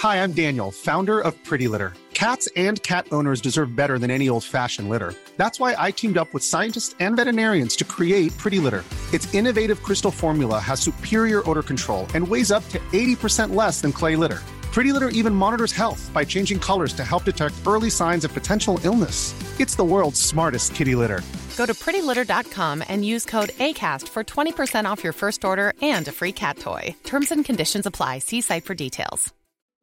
Hi, I'm Daniel, founder of Pretty Litter. Cats and cat owners deserve better than any old-fashioned litter. That's why I teamed up with scientists and veterinarians to create Pretty Litter. Its innovative crystal formula has superior odor control and weighs up to 80% less than clay litter. Pretty Litter even monitors health by changing colors to help detect early signs of potential illness. It's the world's smartest kitty litter. Go to prettylitter.com and use code ACAST for 20% off your first order and a free cat toy. Terms and conditions apply. See site for details.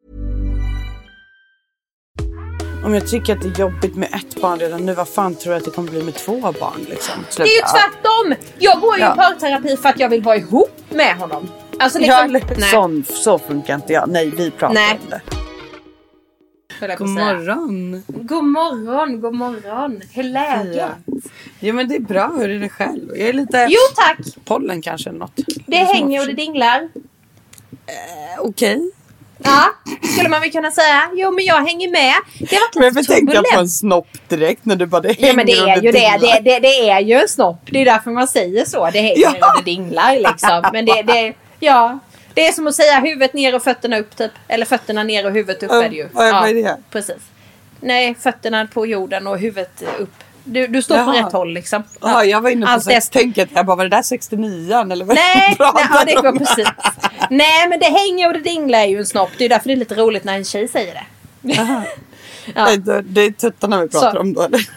Om jag tycker att det är jobbigt med ett barn redan nu, vad fan tror jag att det kommer bli med 2 barn liksom? Det är ju tvärtom. Jag går ju i parterapi för att jag vill vara ihop med honom. Alltså liksom, så funkar inte jag. Nej, vi pratar om det. God morgon. God morgon. Hur är läget? Ja, men det är bra. Hur är det själv? Jag är lite... Jo, tack. Pollen kanske eller något. Det hänger och det dinglar. Okej. Ja, skulle man väl kunna säga. Jo, men jag hänger med. Det har varit lite men jag tänka på en snopp direkt när du bara det hänger. Ja, men det är ju det är ju en snopp. Det är därför man säger så. Det hänger och det dinglar liksom. Men det är som att säga huvudet ner och fötterna upp typ. Eller fötterna ner och huvudet upp är det ju. Vad är det? Precis. Nej, fötterna på jorden och huvudet upp. Du står på rätt håll liksom. Ja, jag var inne på tänket. Jag bara, var det där 69 eller vad? Nej, det går precis. Nej, men det hänger och det dinglar är ju en snopp. Det är därför det är lite roligt när en tjej säger det. Ja. Det är tuttarna vi pratar om då, eller?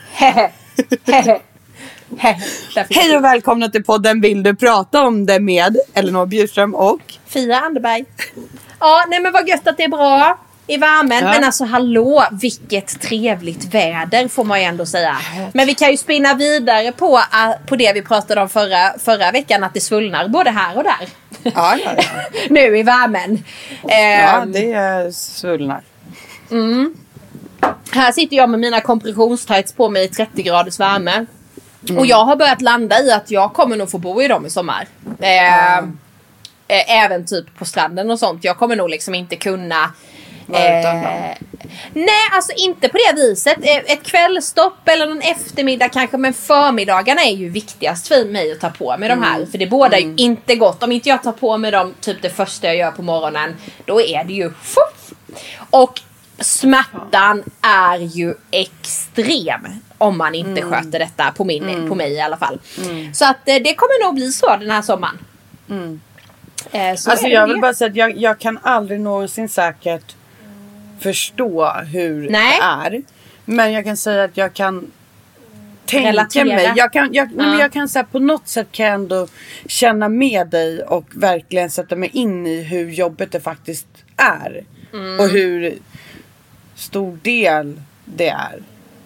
Hej och välkomna till podden Vill du prata om det med Elinor Bjurström och Fia Anderberg. Ja, nej men vad gött att det är bra i värmen. Ja. Men alltså hallå, vilket trevligt väder får man ju ändå säga. Men vi kan ju spinna vidare på det vi pratade om förra veckan, att det svullnar både här och där. Ja. Nu i värmen. Ja, det är svullnar. Här sitter jag med mina kompressionstights på mig i 30 graders värme. Och jag har börjat landa i att jag kommer nog få bo i dem i sommar. Även typ på stranden och sånt. Jag kommer nog liksom inte kunna... nej, alltså inte på det viset. Ett kvällstopp eller någon eftermiddag kanske. Men förmiddagarna är ju viktigast för mig att ta på mig de här. För det båda ju inte gott. Om inte jag tar på mig dem typ det första jag gör på morgonen, då är det ju och smärtan är ju extrem om man inte sköter detta på mig i alla fall. Så att det kommer nog bli så den här sommaren. Alltså jag vill bara säga att jag kan aldrig någonsin säkert förstå hur det är. Men jag kan säga att jag kan tänka mig. Jag kan säga på något sätt kan jag ändå känna med dig och verkligen sätta mig in i hur jobbet det faktiskt är. Och hur stor del det är.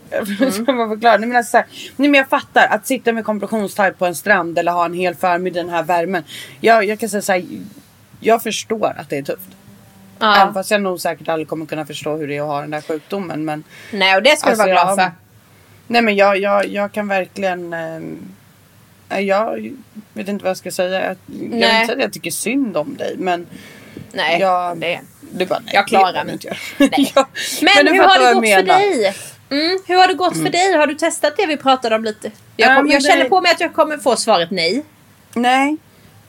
Men jag fattar att sitta med kompressionstight på en strand eller ha en hel förmiddag i den här värmen. Jag kan säga så här, jag förstår att det är tufft. Även fast jag nog säkert aldrig kommer kunna förstå hur det är att ha den där sjukdomen. Men, nej, och det ska du vara glad för. Nej, men jag kan verkligen... jag vet inte vad jag ska säga. Jag vill inte säga att jag tycker synd om dig, men... Nej, jag klarar mig inte. Men hur har det gått för dig? Hur har det gått för dig? Har du testat det vi pratade om lite? Jag känner på mig att jag kommer få svaret nej. Nej.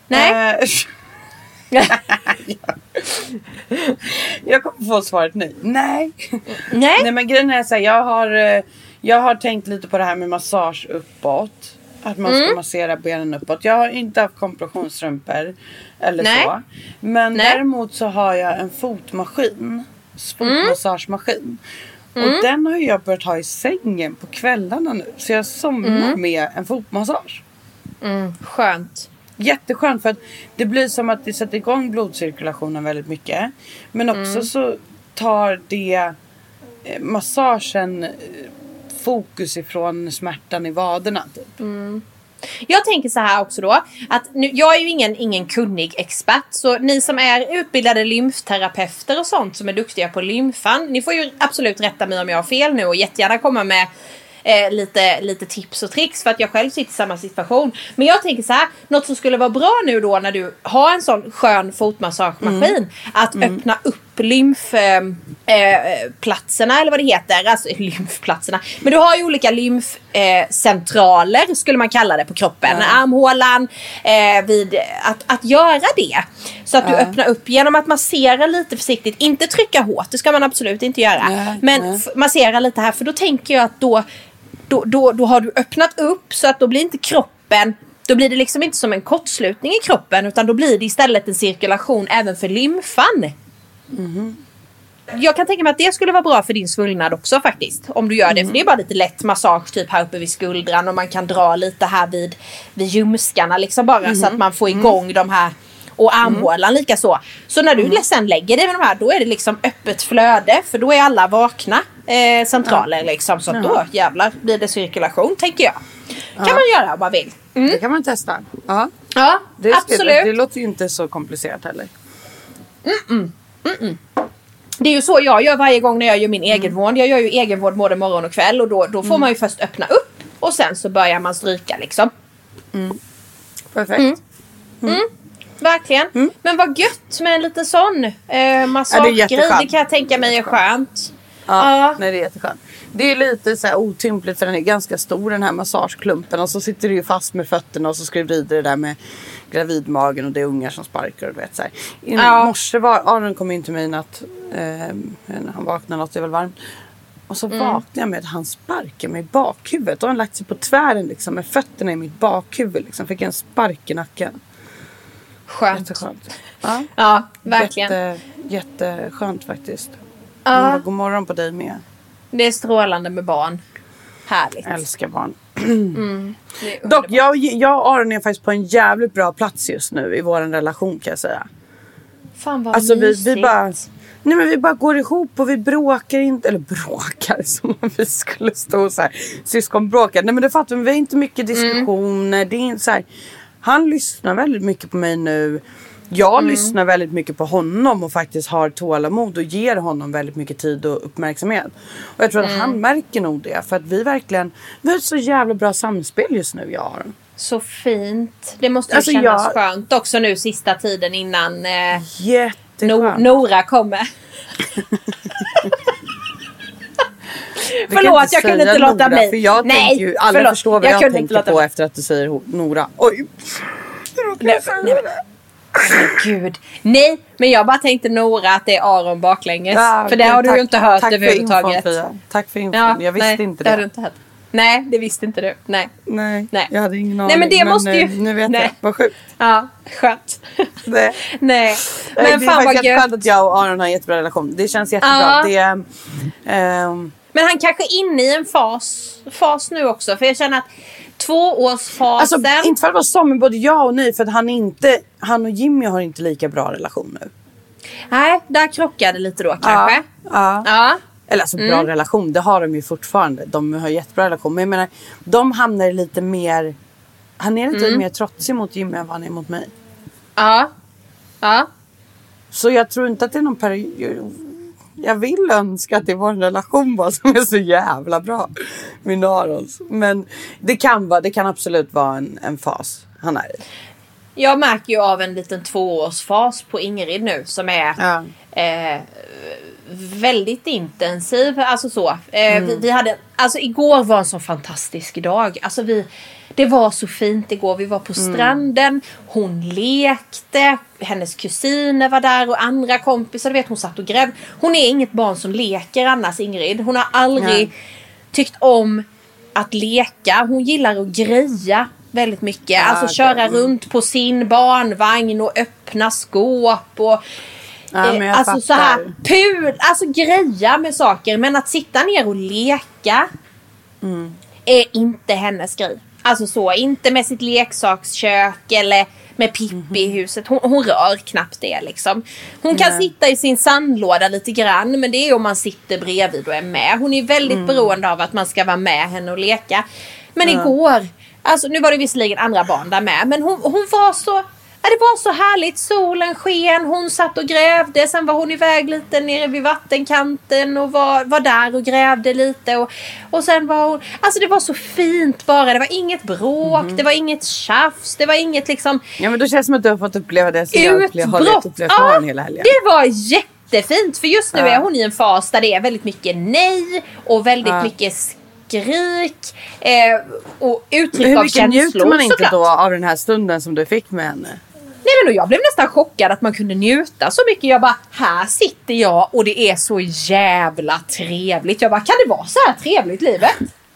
Jag kommer få svaret nej. Nej, men grejen är så här, jag har tänkt lite på det här med massage uppåt. Att man ska massera benen uppåt. Jag har inte haft kompressionsstrumpor eller så. Men däremot så har jag en fotmassagemaskin. Och den har jag börjat ha i sängen på kvällarna nu. Så jag somnar med en fotmassage. Skönt. Jätteskönt, för att det blir som att det sätter igång blodcirkulationen väldigt mycket. Men också så tar det massagen fokus ifrån smärtan i vaderna typ. Jag tänker så här också då, att nu, jag är ju ingen kunnig expert, så ni som är utbildade lymfterapeuter och sånt som är duktiga på lymfan, ni får ju absolut rätta mig om jag har fel nu och jättegärna komma med lite tips och tricks, för att jag själv sitter i samma situation. Men jag tänker så här, något som skulle vara bra nu då när du har en sån skön fotmassagemaskin, att öppna upp platserna eller vad det heter, alltså lymfplatserna. Men du har ju olika lymfcentraler skulle man kalla det på kroppen. Armhålan, vid att göra det. Så att du öppnar upp genom att massera lite försiktigt. Inte trycka hårt, det ska man absolut inte göra. Men massera lite här, för då tänker jag att då har du öppnat upp så att då blir inte kroppen, då blir det liksom inte som en kortslutning i kroppen, utan då blir det istället en cirkulation även för lymfan. Jag kan tänka mig att det skulle vara bra för din svullnad också faktiskt. Om du gör det, för det är bara lite lätt massage typ här uppe vid skuldran, och man kan dra lite här vid ljumskarna liksom bara så att man får igång de här, och armhålan lika så. Så när du sen lägger dig med de här, då är det liksom öppet flöde, för då är alla vakna centraler liksom, så då jävlar blir det cirkulation, tänker jag. Kan man göra om man vill. Det kan man testa. Ja, absolut. Det låter ju inte så komplicerat heller. Det är ju så jag gör varje gång när jag gör min egenvård. Jag gör ju egenvård både morgon och kväll, och då får man ju först öppna upp och sen så börjar man stryka liksom. Perfekt. Verkligen. Men vad gött med en liten sån massagegrej. Det kan jag tänka mig är skönt. Nej, det är jätteskönt. Det är lite så här otympligt, för den är ganska stor, den här massageklumpen, och så sitter du ju fast med fötterna och så ska du vrida det där med gravidmagen, och det är ungar som sparkar och du vet så här. I morse var Aron kom in till mig att han vaknade, något är väl varmt, och så vaknade jag med att han sparkar mig i bakhuvudet, och han lagt sig på tvären liksom med fötterna i mitt bakhuvud liksom, fick en spark i nacken. Skönt. Jätteskönt. Ja, verkligen. Jätteskönt faktiskt. God morgon på dig med. Det är strålande med barn. Härligt. Jag älskar barn. Dock, jag och Aron är faktiskt på en jävligt bra plats just nu i vår relation, kan jag säga. Fan vad mysigt. Vi bara går ihop och vi bråkar inte. Eller bråkar som om vi skulle stå så här. Syskonbråkar. Nej, men det fattar vi. Vi har inte mycket diskussioner. Det är inte så här. Han lyssnar väldigt mycket på mig nu. Jag lyssnar väldigt mycket på honom och faktiskt har tålamod och ger honom väldigt mycket tid och uppmärksamhet. Och jag tror att han märker nog det. För att vi har ett så jävla bra samspel just nu, jag har. Så fint. Det måste ju kännas skönt också nu sista tiden innan Nora kommer. Förlåt, jag kunde inte låta bli. För jag tänker ju, alla förstår vad jag tänker på efter att du säger Nora. Oj. Nej, gud. Nej, men jag bara tänkte Nora att det är Aron baklänges. För det har du ju inte hört överhuvudtaget. Tack för infon. Jag visste inte det. Har du inte hört. Nej, det visste inte du. Nej. Jag hade ingen aning. Nej, men det måste ju... Nu vet jag. Vad sjukt. Ja, skönt. Nej. Men fan vad gött. Skönt att jag och Aron har en jättebra relation. Det känns jättebra. Men han kanske är inne i en fas nu också. För jag känner att 2-årsfasen... Alltså, inte för att vara så, men både jag och ni. För att han och Jimmy har inte lika bra relation nu. Nej, där krockade lite då kanske. Ja. Eller alltså bra relation, det har de ju fortfarande. De har jättebra relation. Men jag menar, de hamnar lite mer... Han är lite mer trotsig mot Jimmy än vad han är mot mig. Ja. Så jag tror inte att det är någon period... Jag vill önska att det var en relation bara som är så jävla bra med Arons. Men det kan absolut vara en fas han är i. Jag märker ju av en liten 2-årsfas på Ingrid nu som är väldigt intensiv. Alltså så. Vi hade, alltså igår var en så fantastisk dag. Alltså det var så fint igår. Vi var på stranden. Hon lekte. Hennes kusiner var där och andra kompisar. Du vet, hon satt och grävde. Hon är inget barn som leker annars, Ingrid. Hon har aldrig tyckt om att leka. Hon gillar att greja väldigt mycket. Alltså köra runt på sin barnvagn och öppna skåp och alltså så här alltså greja med saker. Men att sitta ner och leka är inte hennes grej. Alltså så, inte med sitt leksakskök eller med Pippi i huset. Hon rör knappt det liksom. Hon kan sitta i sin sandlåda lite grann, men det är om man sitter bredvid och är med. Hon är väldigt beroende av att man ska vara med henne och leka. Men igår, alltså nu var det visserligen andra barn där med, men hon var så... Ja, det var så härligt, solen sken, hon satt och grävde, sen var hon iväg lite nere vid vattenkanten och var där och grävde lite och sen var hon, alltså det var så fint bara, det var inget bråk, det var inget tjafs, det var inget liksom... Ja, men då känns det som att du har fått uppleva det som jag har upplevt hela helgen. Det var jättefint. För just nu är hon i en fas där det är väldigt mycket nej och väldigt mycket skrik och uttryck av känslor. Hur mycket njuter man inte då av den här stunden som du fick med henne? Nej, men jag blev nästan chockad att man kunde njuta så mycket. Jag bara, här sitter jag och det är så jävla trevligt. Jag bara, kan det vara så här trevligt livet?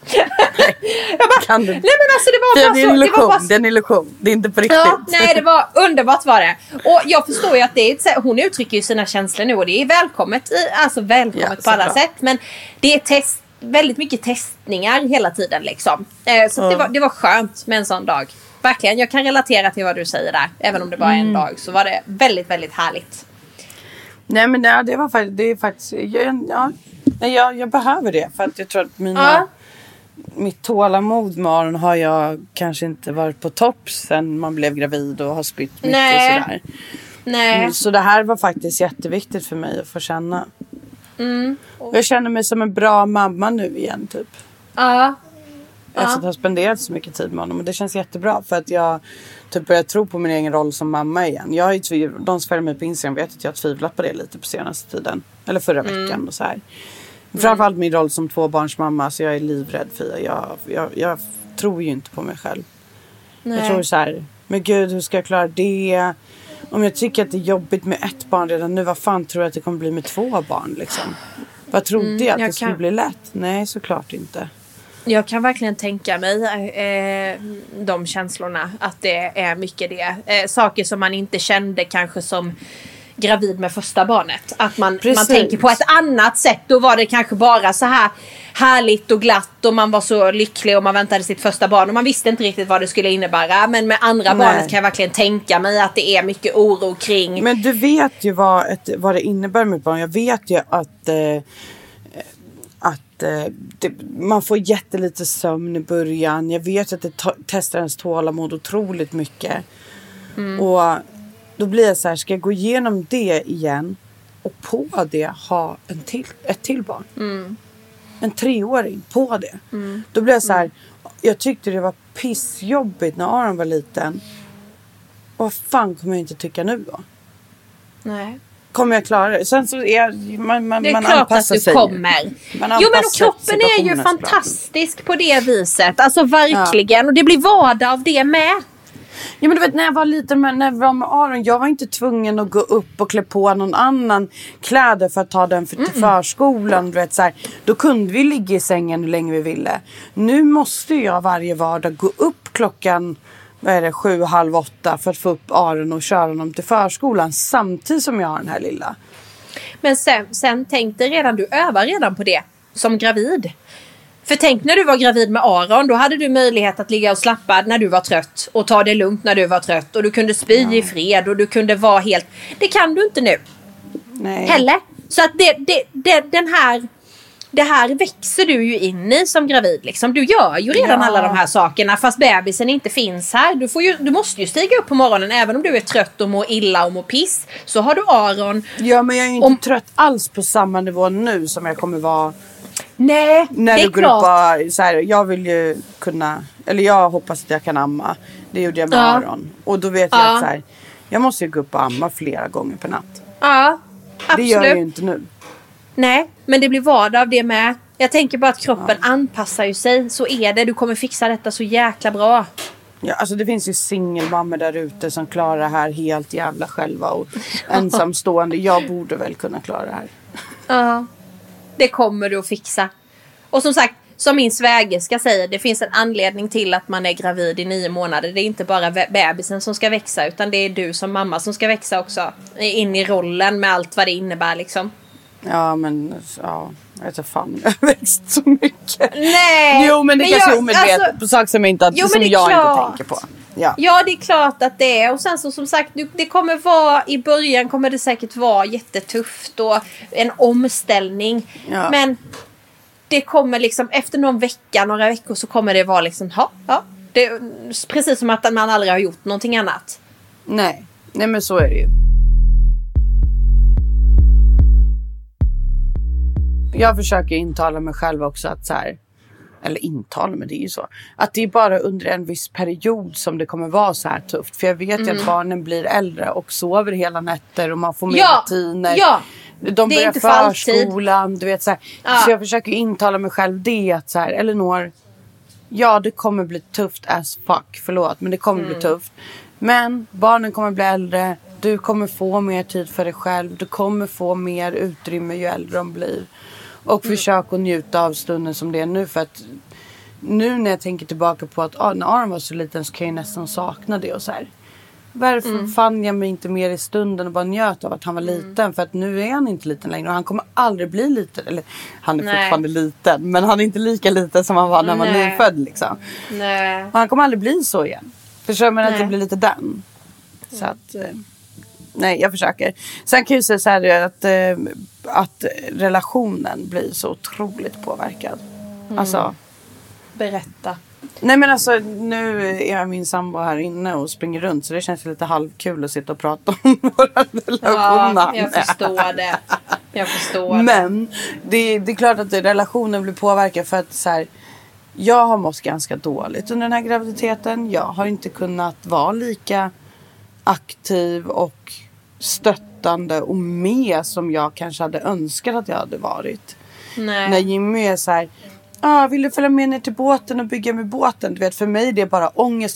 Jag bara, kan du? Nej men alltså det var det är en illusion. Det är inte på riktigt. Ja, nej, det var underbart var det. Och jag förstår ju att det är hon uttrycker ju sina känslor nu och det är välkommet på alla sätt. Men det är väldigt mycket testningar hela tiden liksom. Så det var skönt med en sån dag. Verkligen, jag kan relatera till vad du säger där. Även om det bara är en dag så var det väldigt, väldigt härligt. Nej men det är faktiskt jag behöver det. För att jag tror att mitt tålamod med Aron har jag kanske inte varit på topp sen man blev gravid och har spytt mycket och sådär. Nej. Så det här var faktiskt jätteviktigt för mig att få känna. Jag känner mig som en bra mamma nu igen typ. Ja. Efter att ha spenderat så mycket tid med honom. Och det känns jättebra för att jag typ börjar tro på min egen roll som mamma igen. De som följer mig på Instagram vet att jag har tvivlat på det lite på senaste tiden. Eller förra veckan och så här. Framförallt min roll som tvåbarnsmamma. Så jag är livrädd för jag tror ju inte på mig själv. Nej. Jag tror så här, men gud hur ska jag klara det? Om jag tycker att det är jobbigt med ett barn redan nu, vad fan tror jag att det kommer bli med 2 barn liksom? Vad trodde jag att det skulle bli lätt? Nej, såklart inte. Jag kan verkligen tänka mig de känslorna. Att det är mycket det. Saker som man inte kände kanske som gravid med första barnet. Att man tänker på ett annat sätt. Då var det kanske bara så här härligt och glatt. Och man var så lycklig och man väntade sitt första barn. Och man visste inte riktigt vad det skulle innebära. Men med andra barnet kan jag verkligen tänka mig att det är mycket oro kring. Men du vet ju vad det innebär med barn. Jag vet ju att man får jättelite sömn i början. Jag vet att det testar ens tålamod otroligt mycket. Och då blir jag så här, ska jag gå igenom det igen och på det ha ett till barn? En 3-åring på det. Då blir jag så här, jag tyckte det var pissjobbigt när Aron var liten. Och vad fan kommer jag inte tycka nu då? Nej. Kommer jag klara det? Sen så är man det är man klart anpassar att du sig. kommer. Jo men och kroppen är ju fantastisk på det viset. Alltså verkligen. Ja. Och det blir vardag av det med. Ja men du vet när jag var liten när jag var med Aron. Jag var inte tvungen att gå upp och klä på någon annan kläder för att ta den till förskolan. Du vet, så här, då kunde vi ligga i sängen hur länge vi ville. Nu måste jag varje vardag gå upp klockan 7, halv 8 för att få upp Aron och köra honom till förskolan samtidigt som jag har den här lilla. Men sen tänkte du övar redan på det som gravid. För tänk när du var gravid med Aron, då hade du möjlighet att ligga och slappa när du var trött och ta det lugnt när du var trött och du kunde spy i fred och du kunde vara helt. Det kan du inte nu. Nej. Heller. Så att det här växer du ju in i som gravid liksom. Du gör ju redan alla de här sakerna fast bebisen inte finns här. Du måste ju stiga upp på morgonen även om du är trött och mår illa och mår piss. Så har du Aron. Ja men jag är ju inte trött alls på samma nivå nu som jag kommer vara. Nej, när det är du går klart. upp och, så här, jag vill ju kunna, eller jag hoppas att jag kan amma. Det gjorde jag med Aron. Och då vet jag att så här, jag måste ju gå upp och amma flera gånger per natt. Ja, absolut. Det gör jag ju inte nu. Nej, men det blir vardag av det med. Jag tänker bara att kroppen anpassar ju sig. Så är det, du kommer fixa detta så jäkla bra. Ja, alltså det finns ju singelmammor där ute som klarar det här helt jävla själva. Och ensamstående, jag borde väl kunna klara det här. Ja, det kommer du att fixa. Och som sagt, som min svägerska säger, det finns en anledning till att man är gravid i 9 månader. Det är inte bara bebisen som ska växa, utan det är du som mamma som ska växa också. In i rollen med allt vad det innebär liksom. Ja, men jag vet inte fan, jag har växt så mycket. Nej. Jo, men det kanske är omedvetet på saker som jag inte tänker på. Ja, det är klart att det är. Och sen så som sagt, det kommer vara, i början kommer det säkert vara jättetufft och en omställning. Ja. Men det kommer liksom, efter några veckor så kommer det vara liksom, det är precis som att man aldrig har gjort någonting annat. Nej men så är det ju. Jag försöker intala mig själv också att så här, eller intala, men det är ju så, att det är bara under en viss period som det kommer vara så här tufft. För jag vet ju att barnen blir äldre och sover hela nätter och man får mer rutiner. Ja. De börjar förskolan, du vet så här. Så jag försöker intala mig själv det att så här, Elinor, ja, det kommer bli tufft as fuck, förlåt, men det kommer bli tufft. Men barnen kommer bli äldre, du kommer få mer tid för dig själv, du kommer få mer utrymme ju äldre de blir. Och försök att njuta av stunden som det är nu, för att nu när jag tänker tillbaka på att när Aron var så liten så kan jag nästan sakna det och så här. Varför fann jag mig inte mer i stunden och bara njöt av att han var liten? För att nu är han inte liten längre och han kommer aldrig bli liten. Eller han är fortfarande liten, men han är inte lika liten som han var när han var nyfödd liksom. Nej. Och han kommer aldrig bli så igen. Förstår man att det blir lite den. Så att nej, jag försöker. Sen kan jag säga så här att relationen blir så otroligt påverkad. Alltså, berätta. Nej, men alltså nu är min sambo här inne och springer runt, så det känns lite halvkul att sitta och prata om våra relationer. Ja, jag förstår det. Men det är klart att relationen blir påverkad för att så här, jag har mått ganska dåligt under den här graviditeten. Jag har inte kunnat vara lika aktiv och stöttande och med som jag kanske hade önskat att jag hade varit. Nej. När Jimmy är så här, vill du följa med ner till båten och bygga med båten? Du vet, för mig det är bara ångest.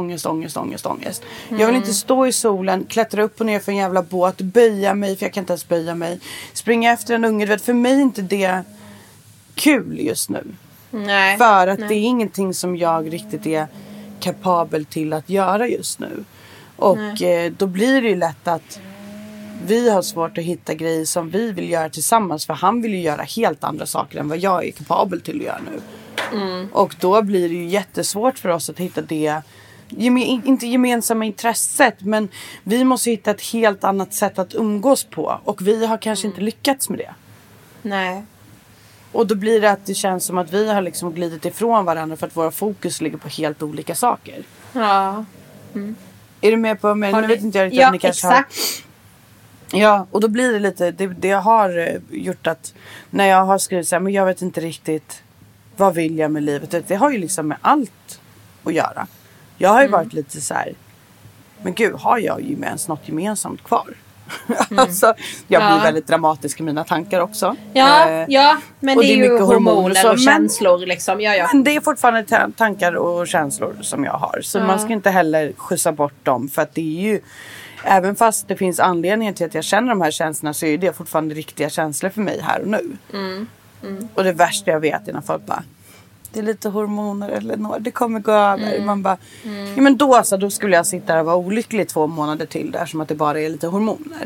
Jag vill inte stå i solen, klättra upp och ner för en jävla båt, böja mig, för jag kan inte ens böja mig, springa efter en unge. Du vet, för mig är inte det kul just nu. Nej. För att det är ingenting som jag riktigt är kapabel till att göra just nu. Och då blir det ju lätt att vi har svårt att hitta grejer som vi vill göra tillsammans. För han vill ju göra helt andra saker än vad jag är kapabel till att göra nu. Och då blir det ju jättesvårt för oss att hitta det. Inte gemensamma intresset, men vi måste hitta ett helt annat sätt att umgås på. Och vi har kanske inte lyckats med det. Nej. Och då blir det att det känns som att vi har liksom glidit ifrån varandra för att våra fokus ligger på helt olika saker. Ja. Är du med på mig? Nu vet inte jag riktigt om ni kanske exakt. Ja, och då blir det lite, det har gjort att när jag har skrivit så här, men jag vet inte riktigt vad vill jag med livet. Det har ju liksom med allt att göra. Jag har ju varit lite så här, men gud, har jag ju ens något gemensamt kvar? Alltså, jag blir väldigt dramatisk i mina tankar också. Ja, men det är ju hormoner och så, känslor liksom. Ja. Men det är fortfarande tankar och känslor som jag har. Så man ska inte heller skjutsa bort dem, för att det är ju, även fast det finns anledningar till att jag känner de här känslorna, så är det fortfarande riktiga känslor för mig här och nu. Och det värsta jag vet är när folk bara, det är lite hormoner eller något, det kommer gå över. Man bara, ja, men då skulle jag sitta och vara olycklig 2 månader till där, som att det bara är lite hormoner.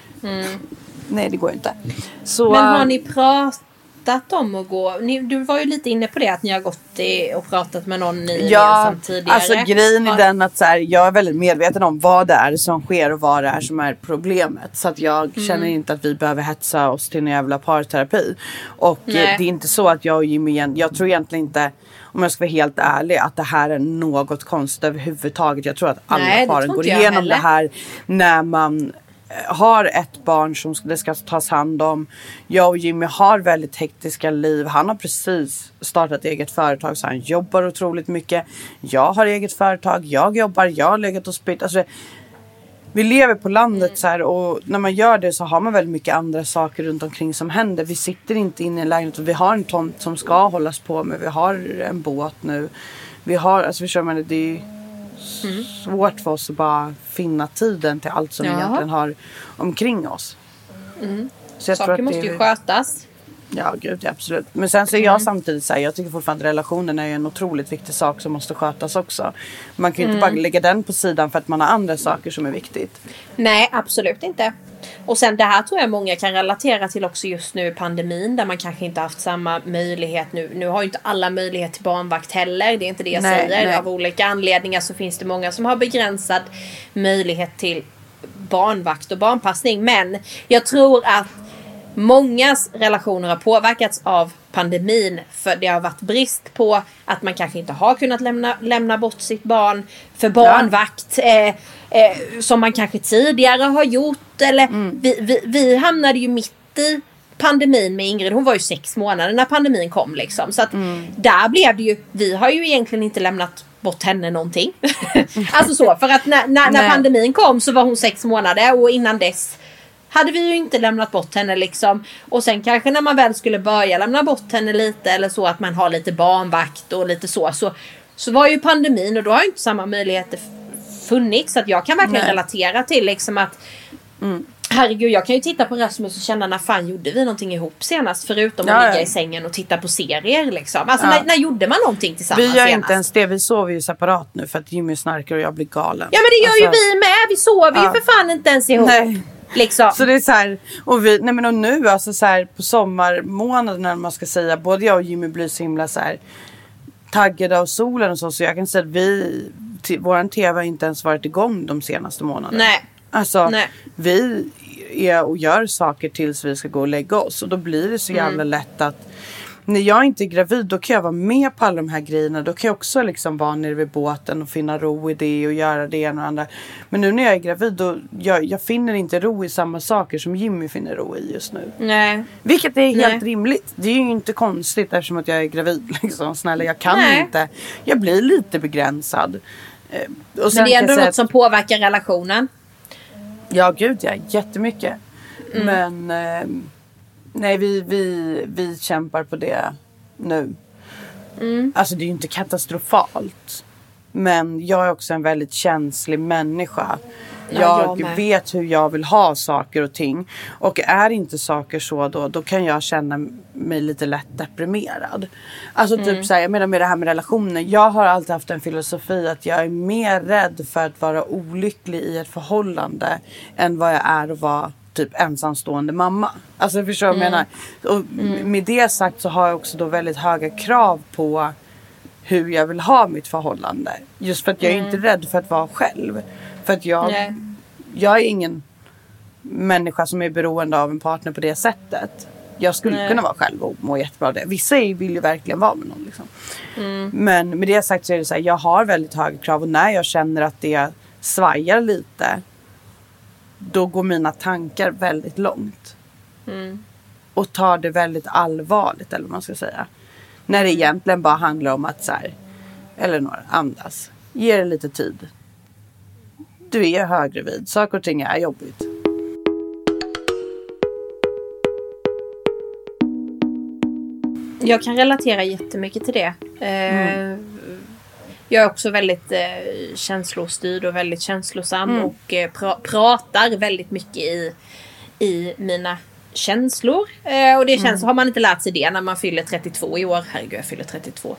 Nej, det går inte. Så, men har ni pratat om att gå? Du var ju lite inne på det, att ni har gått och pratat med någon ni gemensamt tidigare. Alltså grejen är den att så här, jag är väldigt medveten om vad det är som sker och vad det är som är problemet. Så att jag känner inte att vi behöver hetsa oss till en jävla parterapi. Och det är inte så att jag och Jimmy, jag tror egentligen inte, om jag ska vara helt ärlig, att det här är något konstigt överhuvudtaget. Jag tror att alla paren går igenom det här när man har ett barn som det ska tas hand om. Jag och Jimmy har väldigt hektiska liv. Han har precis startat eget företag, så han jobbar otroligt mycket. Jag har eget företag, jag jobbar, jag har legat och spytt. Alltså, vi lever på landet så här, och när man gör det så har man väldigt mycket andra saker runt omkring som händer. Vi sitter inte inne i en lägenhet, och vi har en tomt som ska hållas på med. Vi har en båt nu. Vi har, alltså förstår man, det är svårt för oss att bara finna tiden till allt som vi egentligen har omkring oss. Så jag saker tror att måste ju skötas. Ja, gud, absolut. Men sen så är jag samtidigt så här, jag tycker fortfarande relationen är en otroligt viktig sak som måste skötas också. Man kan ju inte bara lägga den på sidan för att man har andra saker som är viktigt. Nej, absolut inte. Och sen det här tror jag många kan relatera till också just nu i pandemin, där man kanske inte haft samma möjlighet nu. Nu har ju inte alla möjlighet till barnvakt heller, det är inte det jag säger. Nej. Av olika anledningar så finns det många som har begränsad möjlighet till barnvakt och barnpassning. Men jag tror att mångas relationer har påverkats av pandemin, för det har varit brist på att man kanske inte har kunnat lämna bort sitt barn för barnvakt som man kanske tidigare har gjort. Eller vi hamnade ju mitt i pandemin med Ingrid. Hon var ju 6 månader när pandemin kom liksom. Så att där blev det ju, vi har ju egentligen inte lämnat bort henne någonting. Alltså så, för att när pandemin kom så var hon 6 månader, och innan dess hade vi ju inte lämnat bort henne liksom. Och sen kanske när man väl skulle börja lämna bort henne lite eller så, att man har lite barnvakt och lite så var ju pandemin, och då har ju inte samma möjligheter funnits. Så att jag kan verkligen relatera till liksom att herregud, jag kan ju titta på Rasmus och känna, när fan gjorde vi någonting ihop senast, förutom att ligga i sängen och titta på serier liksom. Alltså när gjorde man någonting tillsammans senast? Vi gör inte ens det, vi sover ju separat nu för att Jimmy snarkar och jag blir galen. Ja, men det gör ju vi med, vi sover ju för fan inte ens ihop. Nej. Liksom. Så det är så här, och nu alltså så här, på sommarmånaderna, man ska säga, både jag och Jimmy blir så himla så här taggade av solen och så jag kan säga att våran tv har inte ens varit igång de senaste månaderna. Nej. Alltså, vi är och gör saker tills vi ska gå och lägga oss. Och då blir det så jävla lätt att när jag inte är gravid, då kan jag vara med på alla de här grejerna. Då kan jag också liksom vara nere vid båten och finna ro i det och göra det ena och andra. Men nu när jag är gravid, då jag finner inte ro i samma saker som Jimmy finner ro i just nu. Nej. Vilket är helt rimligt. Det är ju inte konstigt eftersom att jag är gravid. Liksom. Snälla, jag kan inte. Jag blir lite begränsad. Och men det är ändå något som påverkar relationen. Ja, gud, ja, jättemycket. Men nej, vi kämpar på det nu. Alltså det är ju inte katastrofalt. Men jag är också en väldigt känslig människa. Jag vet hur jag vill ha saker och ting. Och är inte saker så då kan jag känna mig lite lätt deprimerad. Alltså typ så här, jag menar med det här med relationer. Jag har alltid haft en filosofi att jag är mer rädd för att vara olycklig i ett förhållande än vad jag är att vara typ ensamstående mamma. Alltså jag förstår vad jag menar. Och med det sagt så har jag också då väldigt höga krav på hur jag vill ha mitt förhållande. Just för att jag är inte rädd för att vara själv. För att jag är ingen människa som är beroende av en partner på det sättet. Jag skulle kunna vara själv och må jättebra av det. Vissa vill ju verkligen vara med någon liksom. Men med det sagt så är det så här, jag har väldigt höga krav. Och när jag känner att det svajar lite, då går mina tankar väldigt långt. Och tar det väldigt allvarligt, eller vad man ska säga. När det egentligen bara handlar om att så här, eller några, andas. Ge det lite tid. Du är höggravid. Saker och ting är jobbigt. Jag kan relatera jättemycket till det. Jag är också väldigt känslostyrd och väldigt känslosam. Och pratar väldigt mycket i mina känslor. Och det känns, har man inte lärt sig det när man fyller 32 i år. Herregud, jag fyller 32.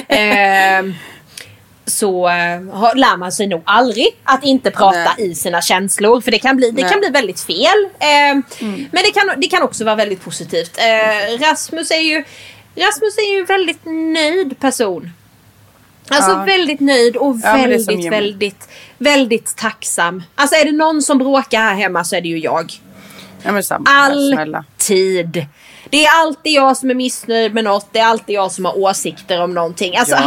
Så lär man sig nog aldrig att inte prata i sina känslor. För det kan bli väldigt fel. Men det kan också vara väldigt positivt. Rasmus är ju en väldigt nöjd person. Alltså väldigt nöjd och väldigt tacksam. Alltså är det någon som bråkar här hemma så är det ju jag. Ja, men samma. Alltid. Det är alltid jag som är missnöjd med något. Det är alltid jag som har åsikter om någonting. Alltså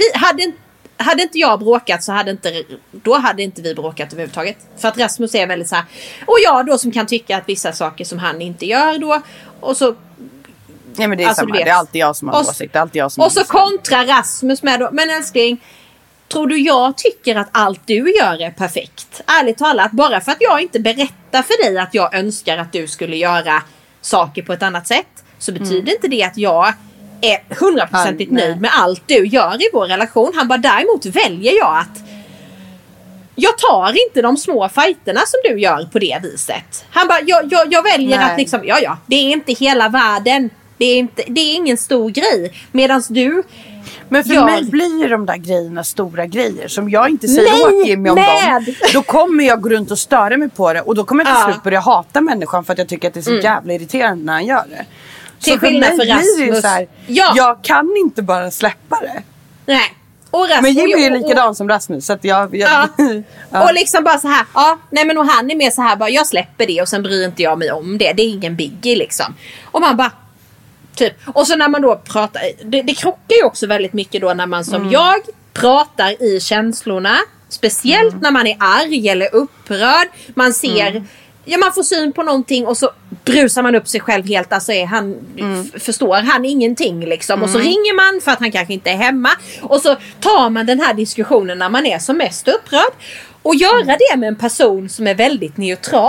hade inte jag bråkat så hade inte vi bråkat överhuvudtaget. För att Rasmus är väldigt så här. Och jag då som kan tycka att vissa saker som han inte gör då. Och så. Ja, men det är samma. Det är alltid jag som har åsikt. Och så kontrar Rasmus med då. Men älskling, tror du jag tycker att allt du gör är perfekt? Ärligt talat, bara för att jag inte berättar för dig att jag önskar att du skulle göra saker på ett annat sätt, så betyder inte det att jag är 100% nöjd med allt du gör i vår relation. Han bara, däremot väljer jag att jag tar inte de små fighterna som du gör på det viset. Han bara, jag väljer att liksom, det är inte hela världen. Det är ingen stor grej. Medans du... Men för mig blir de där grejerna stora grejer. Som jag inte säger åt Jimmy om dem. Då kommer jag gå runt och störa mig på det. Och då kommer jag till slut börja hata människan. För att jag tycker att det är så jävla irriterande när han gör det. Till skillnad för Rasmus. Så här, jag kan inte bara släppa det. Nej. Och Rasmus, men Jimmy är likadan som Rasmus. Så att jag Och liksom bara så här. Och han är mer så här. Bara, jag släpper det och sen bryr inte jag mig om det. Det är ingen biggie liksom. Och man bara... Typ. Och så när man då pratar, det krockar ju också väldigt mycket då när man som jag pratar i känslorna, speciellt när man är arg eller upprörd, man ser, man får syn på någonting och så brusar man upp sig själv helt, alltså förstår han ingenting liksom, och så ringer man för att han kanske inte är hemma och så tar man den här diskussionen när man är som mest upprörd och göra det med en person som är väldigt neutral.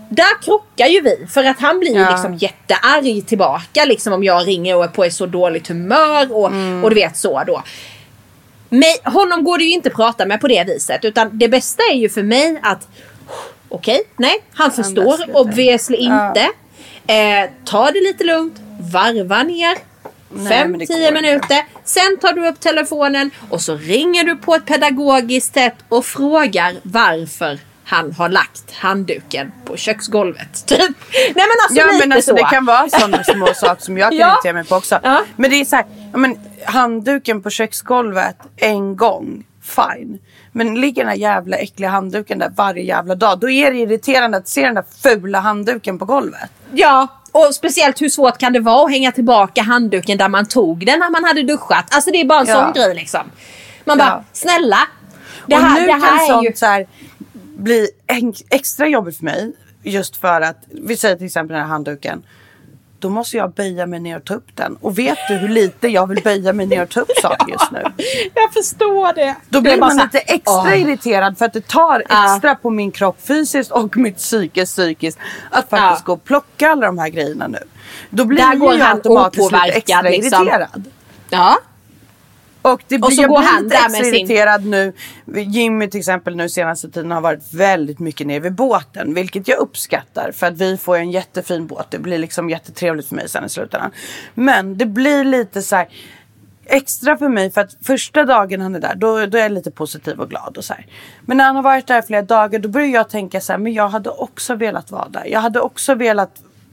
där krockar ju vi. För att han blir ju liksom jättearg tillbaka. Liksom om jag ringer och är på ett så dåligt humör. Och du vet så då. Men honom går det ju inte att prata med på det viset. Utan det bästa är ju för mig att okej, nej, han förstår obviously inte. Ta det lite lugnt. Varva ner 5-10 minuter. Sen tar du upp telefonen och så ringer du på ett pedagogiskt sätt och frågar varför han har lagt handduken på köksgolvet. Typ. Nej men alltså lite men alltså, så. det kan vara sådana små saker som jag kan irritera mig på också. Ja. Men det är så här, handduken på köksgolvet en gång, fine. Men ligger den här jävla äckliga handduken där varje jävla dag, då är det irriterande att se den där fula handduken på golvet. Ja, och speciellt hur svårt kan det vara att hänga tillbaka handduken där man tog den när man hade duschat. Alltså det är bara en sån grej liksom. Man bara, snälla. Det här kan sånt så här bli extra jobbigt för mig. Just för att, vi säger till exempel den här handduken. Då måste jag böja mig ner och ta upp den. Och vet du hur lite jag vill böja mig ner och ta upp saker just nu? Jag förstår det. Då blir man lite extra irriterad för att det tar extra på min kropp fysiskt och mitt psykiskt att faktiskt gå och plocka alla de här grejerna nu. Då blir jag automatiskt lite extra irriterad. Ja. Och det blir, jag blir lite extra irriterad nu. Jimmy till exempel nu senaste tiden har varit väldigt mycket ner vid båten. Vilket jag uppskattar. För att vi får en jättefin båt. Det blir liksom jättetrevligt för mig sen i slutändan. Men det blir lite så här extra för mig. För att första dagen han är där, då är jag lite positiv och glad och så här. Men när han har varit där flera dagar, då börjar jag tänka så här, men jag hade också velat vara där. Jag hade också velat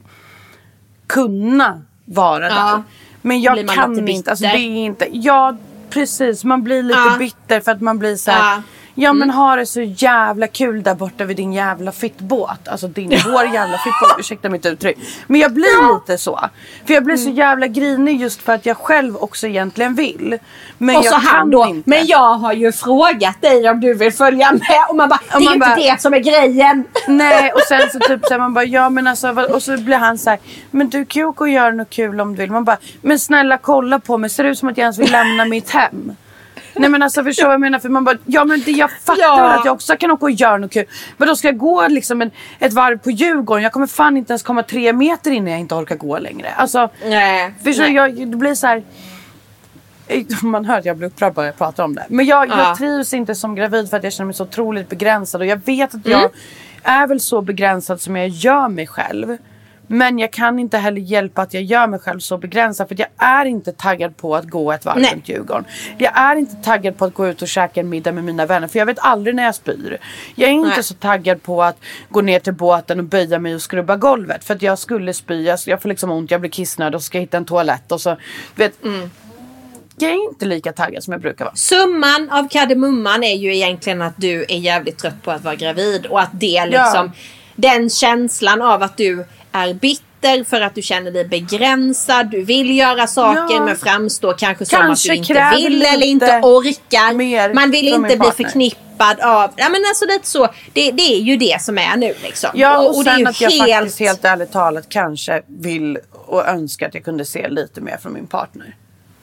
kunna vara där. Men jag kan inte. Alltså det är inte. Precis, man blir lite bitter för att man blir så här. Men har det så jävla kul där borta vid din jävla fittbåt. Alltså vår jävla fittbåt, ursäkta mitt uttryck. Men jag blir lite så. För jag blir så jävla grinig just för att jag själv också egentligen vill. Men och jag så kan då, inte. Men jag har ju frågat dig om du vill följa med. Och man bara, det är inte det som är grejen. Nej, och sen så typ så här, man bara, men alltså, och så blir han så här, men du kan ju åka och göra något kul om du vill. Man bara, men snälla kolla på mig, ser det ut som att jag ens vill lämna mitt hem? Nej men alltså förstår jag menar, för man bara, jag fattar att jag också kan åka och göra något kul. Men då ska jag gå liksom ett varv på Djurgården. Jag kommer fan inte ens komma 3 meter innan jag inte orkar gå längre. Alltså, förstår det blir så här. Man hör att jag blir upprörd bara jag pratar om det. Men jag trivs inte som gravid för att jag känner mig så otroligt begränsad. Och jag vet att jag är väl så begränsad som jag gör mig själv. Men jag kan inte heller hjälpa att jag gör mig själv så begränsad. För jag är inte taggad på att gå ett varv runt Djurgården. Jag är inte taggad på att gå ut och käka en middag med mina vänner. För jag vet aldrig när jag spyr. Jag är inte så taggad på att gå ner till båten och böja mig och skrubba golvet. För att jag skulle spy. Jag får liksom ont, jag blir kissnödig och ska hitta en toalett. Och så, jag är inte lika taggad som jag brukar vara. Summan av kardemumman är ju egentligen att du är jävligt trött på att vara gravid. Och att det liksom, den känslan av att du är bitter för att du känner dig begränsad. Du vill göra saker men framstår kanske som att du inte vill eller inte orkar. Man vill inte bli förknippad av. Ja men alltså lite så. Det är ju det som är nu liksom. Ja och sen det är ju att jag faktiskt helt ärligt talat kanske vill och önskar att jag kunde se lite mer från min partner.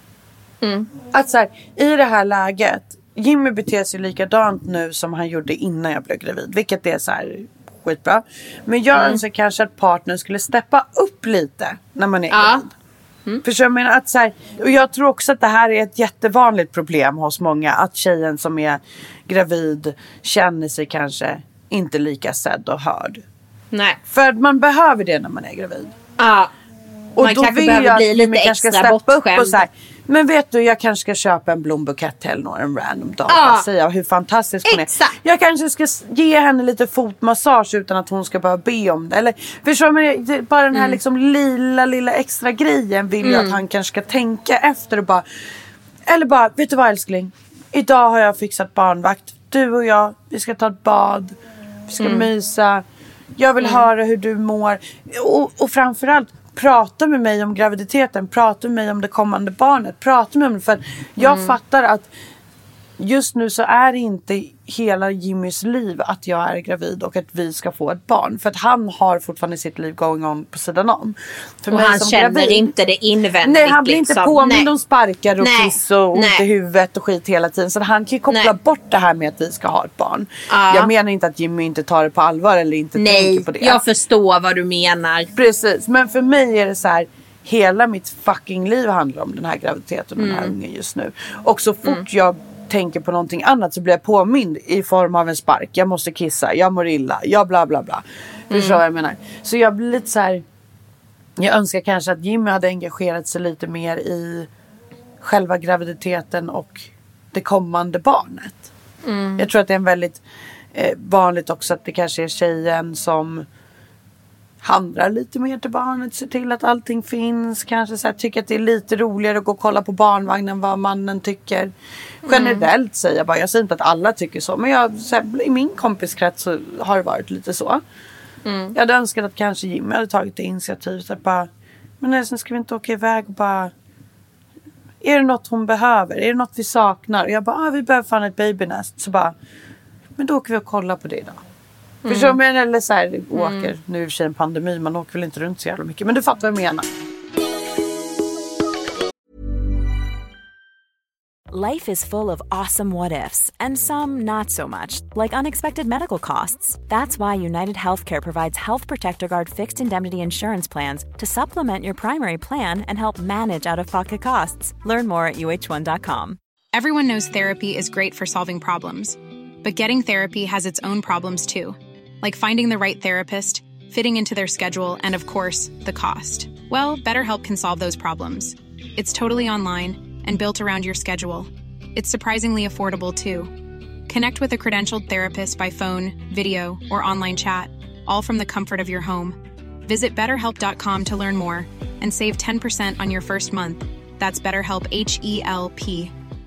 Att så här, i det här läget, Jimmy beter sig likadant nu som han gjorde innan jag blev gravid. Vilket är så här skitbra. Men jag önskar kanske att partnern skulle steppa upp lite när man är gravid. För jag menar att så här, och jag tror också att det här är ett jättevanligt problem hos många. Att tjejen som är gravid känner sig kanske inte lika sedd och hörd. Nej. För att man behöver det när man är gravid. Och man då kanske behöver bli lite extra bortskämd. Och så här, men vet du, jag kanske ska köpa en blombukett till Elinor en random dag och säga hur fantastisk hon är. Jag kanske ska ge henne lite fotmassage utan att hon ska behöva be om det. Eller förstår man, bara den här liksom lilla extra grejen vill jag att han kanske ska tänka efter och bara, eller bara, vet du vad älskling? Idag har jag fixat barnvakt. Du och jag, vi ska ta ett bad. Vi ska mysa. Jag vill höra hur du mår. Och framförallt prata med mig om graviditeten. Prata med mig om det kommande barnet. Prata med mig för att jag fattar att just nu så är det inte hela Jimmys liv att jag är gravid och att vi ska få ett barn. För att han har fortfarande sitt liv going on på sidan om. För och han känner gravid, inte det invändigt. Nej, han blir liksom. inte påmind om sparkar och kiss och ont i huvudet och skit hela tiden. Så han kan ju koppla bort det här med att vi ska ha ett barn. Jag menar inte att Jimmy inte tar det på allvar eller inte tänker på det. Jag förstår vad du menar. Precis, men för mig är det så här. Hela mitt fucking liv handlar om den här graviditeten och den här ungen just nu. Och så fort jag tänker på någonting annat så blir jag påmind i form av en spark. Jag måste kissa, jag mår illa, jag bla bla bla. Förstår vad jag menar? Så jag blir lite så här. Jag önskar kanske att Jimmy hade engagerat sig lite mer i själva graviditeten och det kommande barnet. Jag tror att det är en väldigt vanligt också att det kanske är tjejen som handlar lite mer till barnet, ser till att allting finns, kanske så här, tycker att det är lite roligare att gå och kolla på barnvagnen än vad mannen tycker. Generellt säger jag bara, jag säger inte att alla tycker så, men så här, i min kompiskrets så har det varit lite så. Jag hade önskat att kanske Jimmy hade tagit det initiativet att bara, men sen ska vi inte åka iväg och bara, är det något hon behöver? Är det något vi saknar? Och jag bara, vi behöver fan ett babynest. Så bara, men då åker vi och kollar på det idag. Förstår du? Eller så här, åker, nu är det i och för sig en pandemi, man åker väl inte runt så jävla mycket. Men du fattar vad jag menar. Life is full of awesome what ifs, and some not so much, like unexpected medical costs. That's why United Healthcare provides Health Protector Guard fixed indemnity insurance plans to supplement your primary plan and help manage out-of-pocket costs. Learn more at uh1.com. Everyone knows therapy is great for solving problems, but getting therapy has its own problems too, like finding the right therapist, fitting into their schedule, and of course, the cost. Well, BetterHelp can solve those problems. It's totally online and built around your schedule. It's surprisingly affordable too. Connect with a credentialed therapist by phone, video, or online chat, all from the comfort of your home. Visit BetterHelp.com to learn more and save 10% on your first month. That's BetterHelp, H-E-L-P.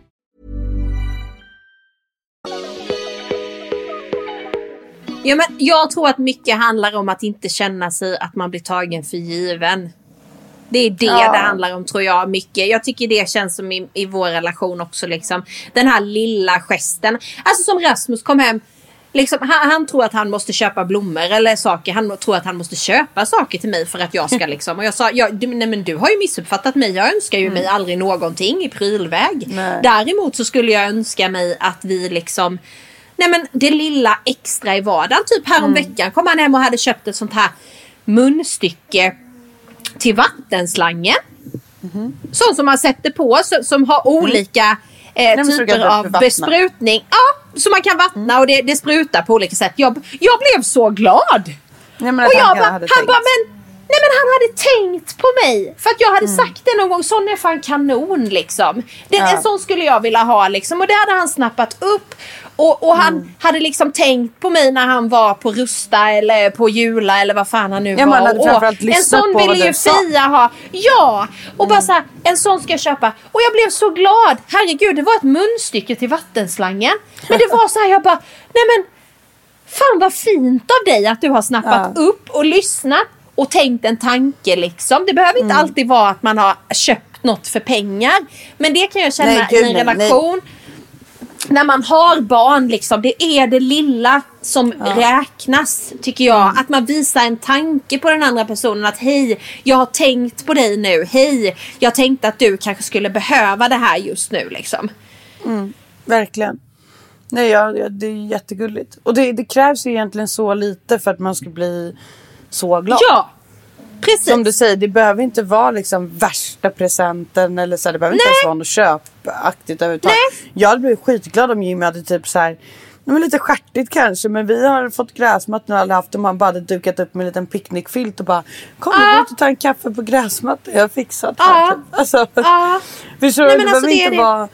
Ja, men jag tror att mycket handlar om att inte känna sig att man blir tagen för given. Det är det handlar om, tror jag, mycket. Jag tycker det känns som i vår relation också, liksom. Den här lilla gesten. Alltså som Rasmus kom hem, liksom, han tror att han måste köpa blommor eller saker. Han tror att han måste köpa saker till mig för att jag ska liksom. Och jag sa, nej men du har ju missuppfattat mig. Jag önskar ju mig aldrig någonting i prylväg. Nej. Däremot så skulle jag önska mig att vi liksom, nej men det lilla extra i vardagen. Typ häromveckan kom han hem och hade köpt ett sånt här munstycke till vattenslangen. Sånt som man sätter på, som har olika typer av besprutning. Ja, så man kan vattna och det sprutar på olika sätt. Jag blev så glad. Nej, men och han bara, han hade tänkt på mig. För att jag hade sagt det någon gång. Sån är fan kanon liksom. En sån skulle jag vilja ha liksom. Och det hade han snappat upp. Och han hade liksom tänkt på mig när han var på Rusta eller på Jula eller vad fan han nu var. En sån ville ju Fia ha. Ja, och bara så här, en sån ska jag köpa. Och jag blev så glad. Herregud, det var ett munstycke till vattenslangen. Men det var så här, jag bara, nej men fan vad fint av dig att du har snappat upp och lyssnat och tänkt en tanke liksom. Det behöver inte alltid vara att man har köpt något för pengar. Men det kan jag känna i en relation. När man har barn liksom, det är det lilla som räknas, tycker jag. Att man visar en tanke på den andra personen. Att hej, jag har tänkt på dig nu. Hej, jag tänkte att du kanske skulle behöva det här just nu liksom. Verkligen. Nej, det är jättegulligt. Och det krävs ju egentligen så lite för att man ska bli så glad. Ja, precis. Som du säger, det behöver inte vara liksom värsta presenten eller så här, det behöver inte ens vara något köpaktigt överhuvudtaget. Jag hade blivit skitglad om Jimmy hade typ så här, lite skärtigt kanske, men vi har fått gräsmattan och aldrig haft, och man bara hade dukat upp med en liten picknickfilt och bara, kom vi ut och ta en kaffe på gräsmattan, jag har fixat här typ. Alltså, förstår du, det behöver inte vara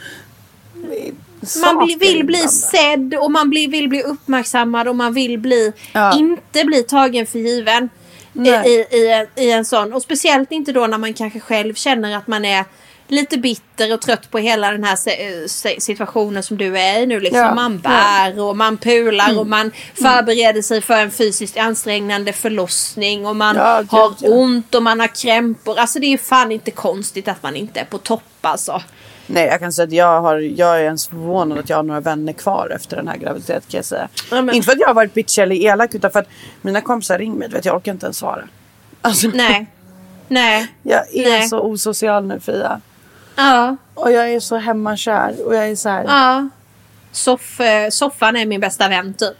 man vill bli sedd och man vill bli uppmärksammad och man vill inte bli tagen för given i en sån. Och speciellt inte då när man kanske själv känner att man är lite bitter och trött på hela den här situationen som du är i nu. Liksom. Man bär och man pular och man förbereder sig för en fysiskt ansträngande förlossning och man har ont och man har krämpor. Alltså det är fan inte konstigt att man inte är på topp alltså. Nej, jag kan säga att jag är ens förvånad att jag har några vänner kvar efter den här graviditeten, kan jag säga. Inte för att jag har varit bitch eller elak, utan för att mina kompisar ringer mig, vet jag orkar inte ens svara. Alltså, Nej. Jag är så osocial nu, Fia. Ja. Och jag är så hemmakär. Och jag är så här. Ja. Soffan är min bästa vän typ.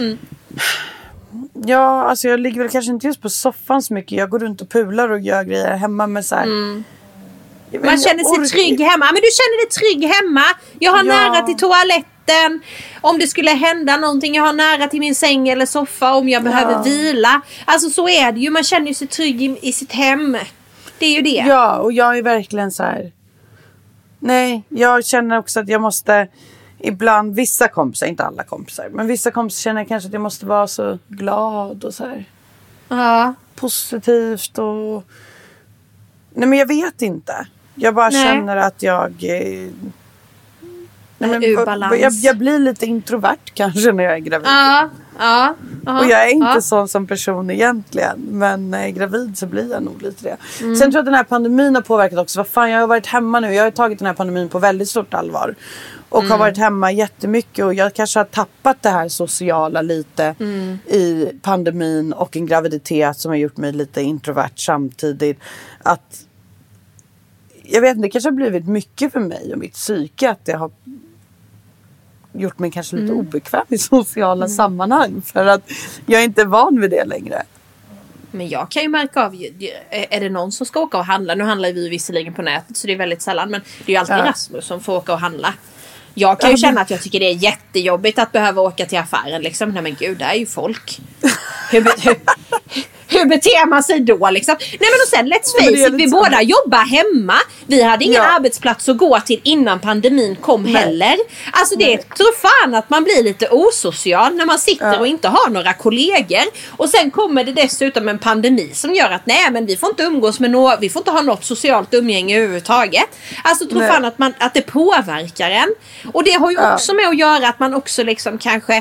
Ja, alltså jag ligger väl kanske inte just på soffan så mycket. Jag går runt och pular och gör grejer hemma med så här. Man känner sig trygg hemma. Men du känner dig trygg hemma. Jag har nära till toaletten. Om det skulle hända någonting. Jag har nära till min säng eller soffa om jag behöver vila. Alltså så är det ju. Man känner sig trygg i sitt hem. Det är ju det. Ja, och jag är verkligen så här. Nej, jag känner också att jag måste ibland, vissa kompisar, inte alla kompisar, men vissa kompisar känner jag kanske att jag måste vara så glad och så här. Ja. Positivt och... Nej, men jag vet inte. Jag bara känner att jag... Jag blir lite introvert kanske när jag är gravid. Ja. Och jag är inte sån som person egentligen. Men när jag är gravid så blir jag nog lite det. Sen tror jag att den här pandemin har påverkat också. Vad fan, jag har varit hemma nu. Jag har tagit den här pandemin på väldigt stort allvar. Och har varit hemma jättemycket. Och jag kanske har tappat det här sociala lite i pandemin. Och en graviditet som har gjort mig lite introvert samtidigt. Att... Jag vet inte, det kanske har blivit mycket för mig och mitt psyke. Att det har gjort mig kanske lite obekväm i sociala sammanhang. För att jag är inte van vid det längre. Men jag kan ju märka av, är det någon som ska åka och handla? Nu handlar vi visserligen på nätet så det är väldigt sällan. Men det är ju alltid Rasmus som får åka och handla. Jag kan ju känna att jag tycker det är jättejobbigt att behöva åka till affären. Liksom. Nej men gud, det är ju folk. Hur beter man sig då liksom? Nej men och sen let's face it, vi båda jobbar hemma. Vi hade ingen arbetsplats att gå till innan pandemin kom heller. Alltså det tror fan att man blir lite osocial när man sitter och inte har några kollegor. Och sen kommer det dessutom en pandemi som gör att nej men vi får inte umgås med några, vi får inte ha något socialt umgänge överhuvudtaget. Alltså tror fan att det påverkar en. Och det har ju också med att göra att man också liksom kanske...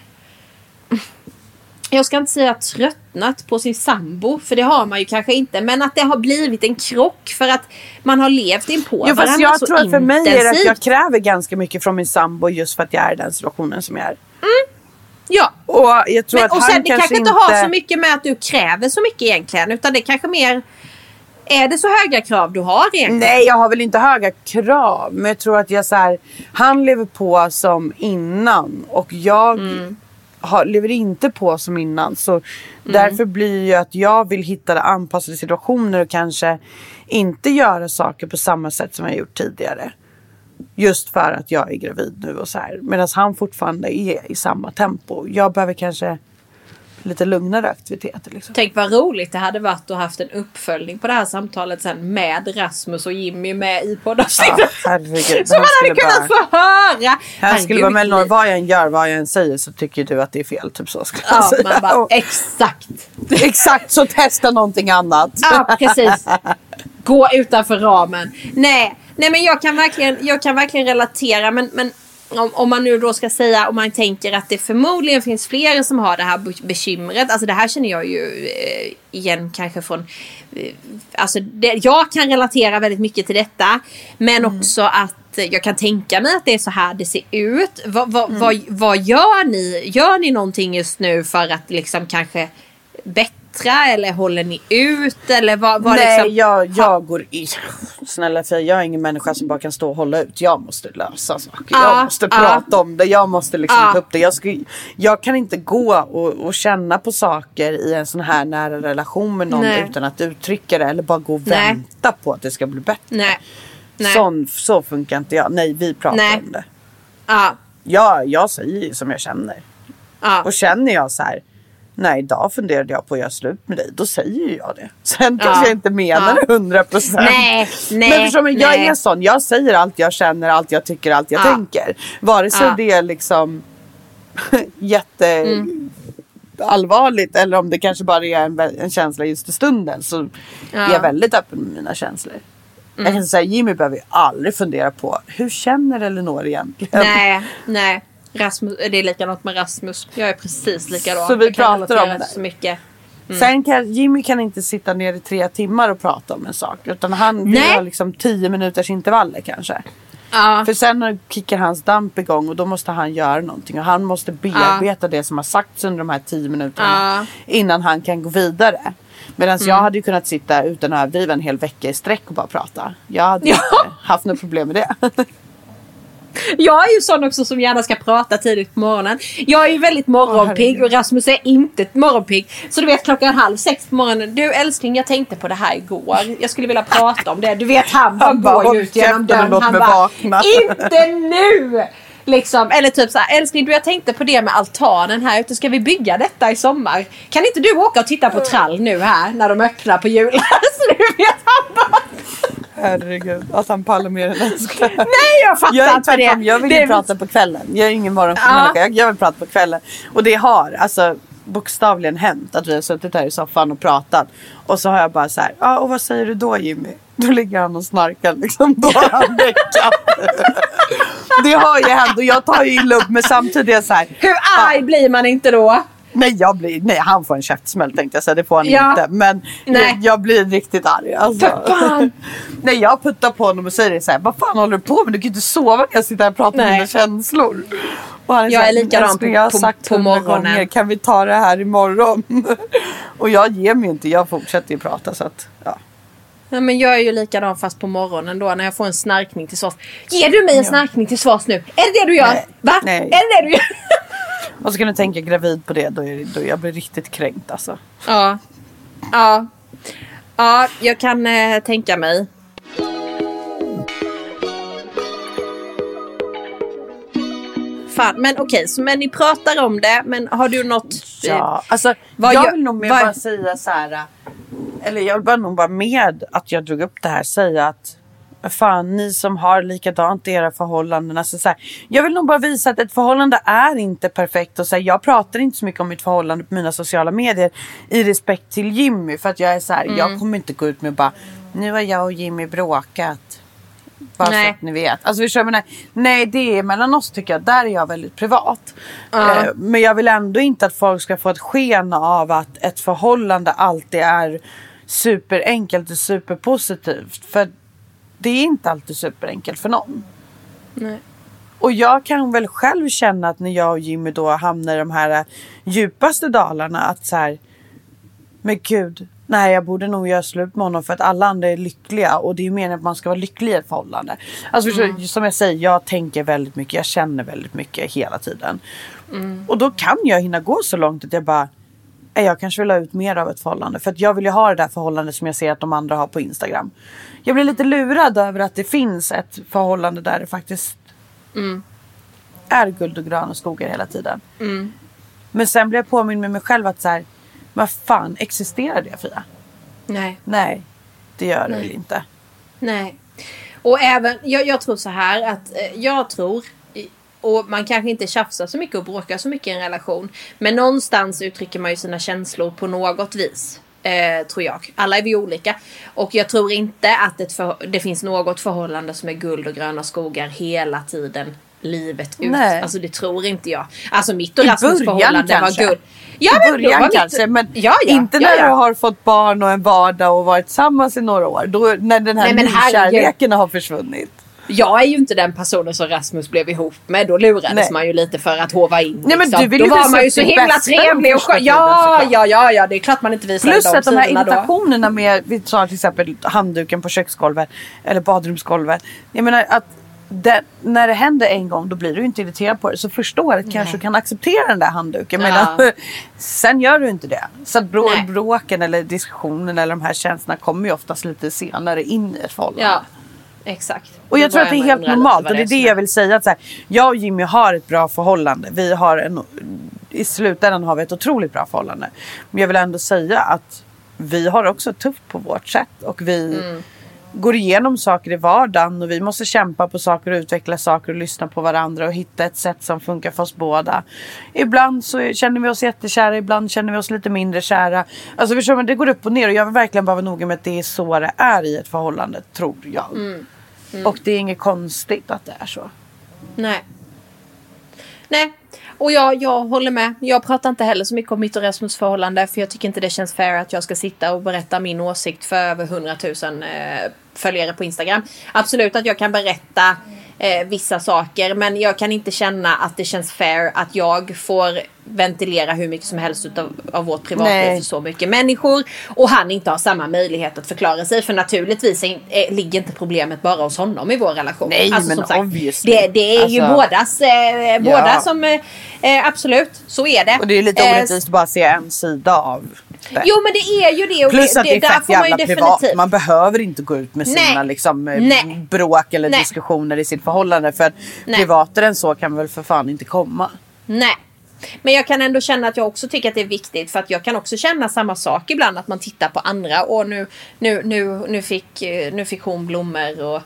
Jag ska inte säga tröttnat på sin sambo, för det har man ju kanske inte, men att det har blivit en krock för att man har levt in på varandra så jag tror att för mig är det att jag kräver ganska mycket från min sambo just för att jag är i den situationen som jag är. Ja. Och jag tror att och han sen det kanske inte har så mycket med att du kräver så mycket egentligen, utan det kanske mer... Är det så höga krav du har egentligen? Nej, jag har väl inte höga krav, men jag tror att jag så här, han lever på som innan och jag lever inte på som innan. Så därför blir ju att jag vill hitta anpassade situationer och kanske inte göra saker på samma sätt som jag gjort tidigare. Just för att jag är gravid nu och så här. Medan han fortfarande är i samma tempo. Jag behöver kanske lite lugnare aktiviteter liksom. Tänk vad roligt det hade varit att haft en uppföljning på det här samtalet sen med Rasmus och Jimmy med i poddavsnittet. Herregud. Så man hade kunnat få höra. Han skulle vara med någon, vad jag än gör, vad jag än säger så tycker du att det är fel. Typ så skulle jag säga. Man bara, exakt. Exakt, så testa någonting annat. Ja, precis. Gå utanför ramen. Nej men jag kan verkligen relatera, men om man nu då ska säga, om man tänker att det förmodligen finns fler som har det här bekymret. Alltså det här känner jag ju igen kanske från... Alltså jag kan relatera väldigt mycket till detta. Men också att jag kan tänka mig att det är så här det ser ut. Vad gör ni? Gör ni någonting just nu för att liksom kanske bättra? Eller håller ni ut? Eller vad nej, liksom... jag går i... Snälla för jag är ingen människa som bara kan stå och hålla ut. Jag måste lösa saker. Jag måste prata om det. Jag måste liksom ta upp det. Jag kan inte gå och känna på saker i en sån här nära relation med någon utan att uttrycka det. Eller bara gå och vänta på att det ska bli bättre. Nej. Så funkar inte jag. Nej, vi pratar om det. Jag säger som jag känner. Och känner jag så här... Nej, idag funderade jag på att göra slut med dig. Då säger jag det. Sen kanske jag inte menar det 100%. Nej. Men jag är sån. Jag säger allt jag känner, allt jag tycker, allt jag tänker. Vare sig det är liksom allvarligt eller om det kanske bara är en känsla just i stunden, så är jag väldigt öppen med mina känslor. Jag kan säga Jimmy behöver ju aldrig fundera på hur känner Elinor egentligen. Nej. Rasmus, det är likadant med Rasmus. Jag är precis likadan. Så vi pratar om det så mycket. Sen Jimmy kan inte sitta ner i 3 timmar och prata om en sak. Utan han vill ha liksom 10 minuters intervaller kanske. För sen kickar hans damp igång och då måste han göra någonting. Och han måste bearbeta det som har sagts under de här 10 minuterna innan han kan gå vidare. Medan jag hade ju kunnat sitta utan att överdriva en hel vecka i sträck och bara prata. Jag hade inte haft något problem med det. Jag är ju sån också som gärna ska prata tidigt på morgonen. Jag är ju väldigt morgonpigg och Rasmus är inte morgonpigg. Så du vet 5:30 på morgonen. Du älskling, jag tänkte på det här igår. Jag skulle vilja prata om det. Du vet han går ut genom dörren. Han bara, inte nu! Liksom, eller typ så här, älskling, jag tänkte på det med altanen här ute. Ska vi bygga detta i sommar? Kan inte du åka och titta på Trall nu här när de öppnar på julen? Så du vet han bara... Herregud, att han pallar mer än önskar. Nej, jag fattar inte det. Jag vill ju prata på kvällen. Jag är ingen morgonmänniska. Jag vill prata på kvällen. Och det har alltså bokstavligen hänt att vi har suttit här i soffan och pratat. Och så har jag bara så här, och vad säger du då Jimmy? Då ligger han och snarkar liksom. Då har han väckat. Det har ju hänt och jag tar ju illa upp. Men samtidigt är jag så här. Hur arg blir man inte då? Nej, han får en käftsmäll tänkte jag säga. Det får han inte. Men jag blir riktigt arg. Alltså. Nej, jag puttar på honom och säger så här. Vad fan håller du på med? Du kan inte sova när jag sitter här och pratar med dina känslor. Och han är jag är likadan på morgonen. Gånger, kan vi ta det här imorgon? Och jag ger mig inte. Jag fortsätter ju prata så att, Ja, men jag är ju likadan fast på morgonen då när jag får en snarkning till svars. Ger du mig en snarkning till svars nu? Är det det du gör? Va? Nej. Är det det du gör? Och så kan du tänka gravid på det. Då jag blir riktigt kränkt alltså. Ja, jag kan tänka mig. Fan, men okej, men ni pratar om det. Men har du något... Ja, alltså jag vill nog bara säga så här. Eller jag vill nog bara med att jag drog upp det här säga att fan, ni som har likadant i era förhållanden. Alltså, så här, jag vill nog bara visa att ett förhållande är inte perfekt. Och så här, jag pratar inte så mycket om mitt förhållande på mina sociala medier i respekt till Jimmy. För att jag är så här, jag kommer inte gå ut med bara, nu har jag och Jimmy bråkat. Bara så att ni vet. Alltså vi kör med nej, det är mellan oss tycker jag. Där är jag väldigt privat. Men jag vill ändå inte att folk ska få ett sken av att ett förhållande alltid är superenkelt och superpositivt. För det är inte alltid superenkelt för någon. Nej. Och jag kan väl själv känna att när jag och Jimmy då hamnar i de här djupaste dalarna att så här, men gud, nej, jag borde nog göra slut med honom för att alla andra är lyckliga. Och det är ju meningen att man ska vara lycklig i ett förhållande. Alltså som jag säger, jag tänker väldigt mycket. Jag känner väldigt mycket hela tiden. Och då kan jag hinna gå så långt att jag bara, jag kanske vill ha ut mer av ett förhållande. För att jag vill ju ha det där förhållandet som jag ser att de andra har på Instagram. Jag blir lite lurad över att det finns ett förhållande där det faktiskt är guld och gröna skogar hela tiden. Men sen blir jag påminn med mig själv att så här, vad fan, existerar det, Fia? Nej, det gör det väl inte. Nej. Och även, jag tror så här att jag tror, och man kanske inte tjafsar så mycket och bråkar så mycket i en relation, men någonstans uttrycker man ju sina känslor på något vis. Tror jag. Alla är vi olika. Och jag tror inte att det finns något förhållande som är guld och gröna skogar hela tiden, livet ut. Nej. Alltså det tror inte jag. Alltså mitt och Rasmus förhållande kanske var guld. Ja, i början kanske, men inte när du har fått barn och en vardag och varit tillsammans i några år. Då, när den här kärleken har försvunnit. Jag är ju inte den personen som Rasmus blev ihop med. Då lurades man ju lite för att hova in. Nej, men du vill då var man ju så himla trevlig och skön. Ja, det är klart man inte visar. Plus att de här irritationerna med, vi tar till exempel handduken på köksgolvet eller badrumsgolvet. Jag menar att när det händer en gång, då blir du inte irriterad på det. Så förstår att kanske du kan acceptera den där handduken. Men sen gör du inte det. Så att bråken eller diskussionen eller de här känslorna kommer ju oftast lite senare in i ett förhållande. Ja. Exakt. Och jag tror att det är helt normalt. Och det är det jag vill säga. Att så här, jag och Jimmy har ett bra förhållande. I slutändan har vi ett otroligt bra förhållande. Men jag vill ändå säga att vi har också tufft på vårt sätt. Och går igenom saker i vardagen och vi måste kämpa på saker och utveckla saker och lyssna på varandra och hitta ett sätt som funkar för oss båda. Ibland så känner vi oss jättekära, ibland känner vi oss lite mindre kära. Alltså förstår man, det går upp och ner och jag vill verkligen bara vara noga med att det är så det är i ett förhållande, tror jag. Och det är inget konstigt att det är så. Nej. Och jag håller med. Jag pratar inte heller så mycket om mitt och Rasmus förhållande. För jag tycker inte det känns fair att jag ska sitta och berätta min åsikt för över 100 000 följare på Instagram. Absolut att jag kan berätta vissa saker. Men jag kan inte känna att det känns fair att jag får ventilera hur mycket som helst av vårt privatliv för så mycket människor. Och han inte har samma möjlighet att förklara sig. För naturligtvis ligger inte problemet bara hos honom i vår relation. Nej, alltså, men som sagt, obviously. det är ju båda som... absolut, så är det. Och det är lite orättvist att bara se en sida av det. Jo, men det är ju det. Och plus att det är fett jävla privat. Man behöver inte gå ut med sina bråk eller diskussioner i sitt förhållande. För att privatare än så kan väl för fan inte komma. Nej. Men jag kan ändå känna att jag också tycker att det är viktigt. För att jag kan också känna samma sak ibland. Att man tittar på andra. Och nu fick hon blommor. Och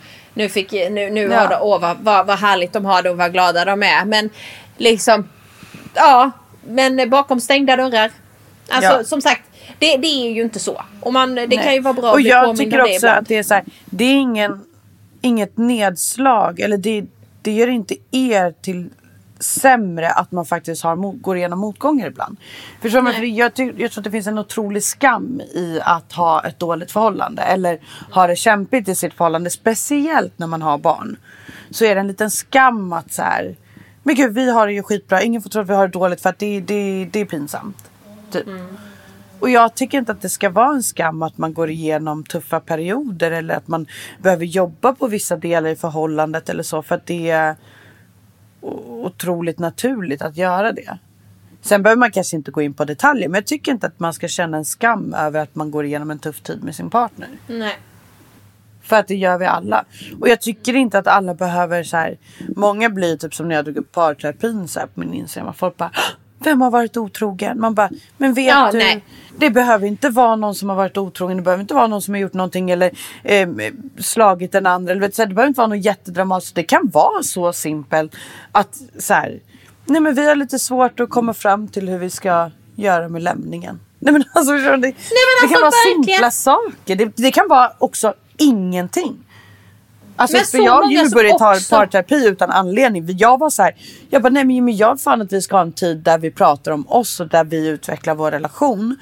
vad härligt de har det och vad glada de är. Men liksom... Ja, men bakom stängda dörrar. Alltså som sagt, det är ju inte så. Och det kan ju vara bra att bli påmind om det. Och jag tycker också att det är så här, det är inget nedslag. Eller det gör inte er till sämre att man faktiskt går igenom motgångar ibland. Förstår man? För jag tror att det finns en otrolig skam i att ha ett dåligt förhållande. Eller ha det kämpigt i sitt förhållande. Speciellt när man har barn. Så är det en liten skam att så här... Men gud, vi har det ju skitbra. Ingen får tro att vi har det dåligt för att det är pinsamt. Typ. Och jag tycker inte att det ska vara en skam att man går igenom tuffa perioder. Eller att man behöver jobba på vissa delar i förhållandet eller så. För att det är otroligt naturligt att göra det. Sen behöver man kanske inte gå in på detaljer. Men jag tycker inte att man ska känna en skam över att man går igenom en tuff tid med sin partner. Nej. För att det gör vi alla. Och jag tycker inte att alla behöver så här. Många blir typ som när jag drog upp parterapin så här på min Instagram. Folk bara, vem har varit otrogen? Man bara, men vet du? Nej. Det behöver inte vara någon som har varit otrogen. Det behöver inte vara någon som har gjort någonting. Eller slagit den andra. Eller, det behöver inte vara något jättedramatiskt. Det kan vara så simpelt. Att så här. Nej, men vi har lite svårt att komma fram till hur vi ska göra med lämningen. Nej, men alltså, det kan vara verkligen simpla saker. Det kan vara också ingenting. Alltså för jag ju började ta parterapi utan anledning. Jag var så här, jag bara nej men jag fann att vi ska ha en tid där vi pratar om oss och där vi utvecklar vår relation.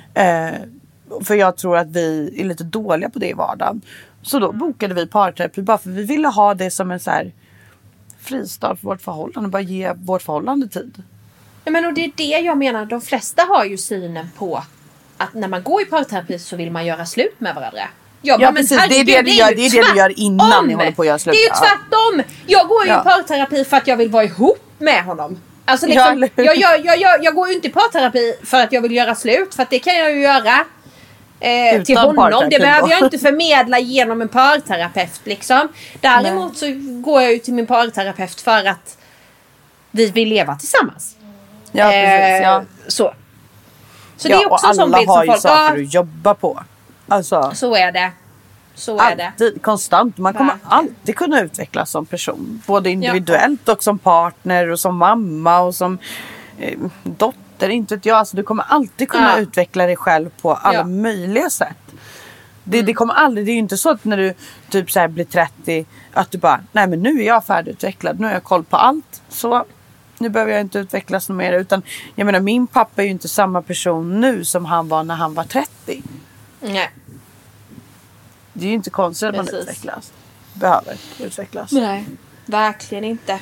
För jag tror att vi är lite dåliga på det i vardagen. Så då bokade vi parterapi bara för vi ville ha det som en så här fristad för vårt förhållande. Bara ge vårt förhållande tid. Ja, men och det är det jag menar. De flesta har ju synen på att när man går i parterapi så vill man göra slut med varandra. Ja, precis. Det är det du gör innan ni håller på att göra slut. Det är ju tvärtom. Jag går ju i parterapi för att jag vill vara ihop med honom. Alltså liksom, jag går ju inte i parterapi för att jag vill göra slut. För att det kan jag ju göra till honom. Det behöver jag inte förmedla genom en parterapeut liksom. Däremot så går jag ju till min parterapeut för att vi vill leva tillsammans. Ja, precis. Ja. Så det är också och som alla har ju saker att jobba på. Alltså, så är det. Konstant. Man kommer alltid kunna utvecklas som person. Både individuellt och som partner och som mamma och som dotter. Inte vet jag. Alltså, du kommer alltid kunna utveckla dig själv på alla möjliga sätt. Det kommer aldrig. Det är ju inte så att när du typ så här blir 30 att du bara, nej men nu är jag färdigutvecklad. Nu har jag koll på allt. Så nu behöver jag inte utvecklas något mer. Utan jag menar, min pappa är ju inte samma person nu som han var när han var 30. Nej. Det är ju inte konstigt att man utvecklas. Behöver utvecklas. Nej, verkligen inte.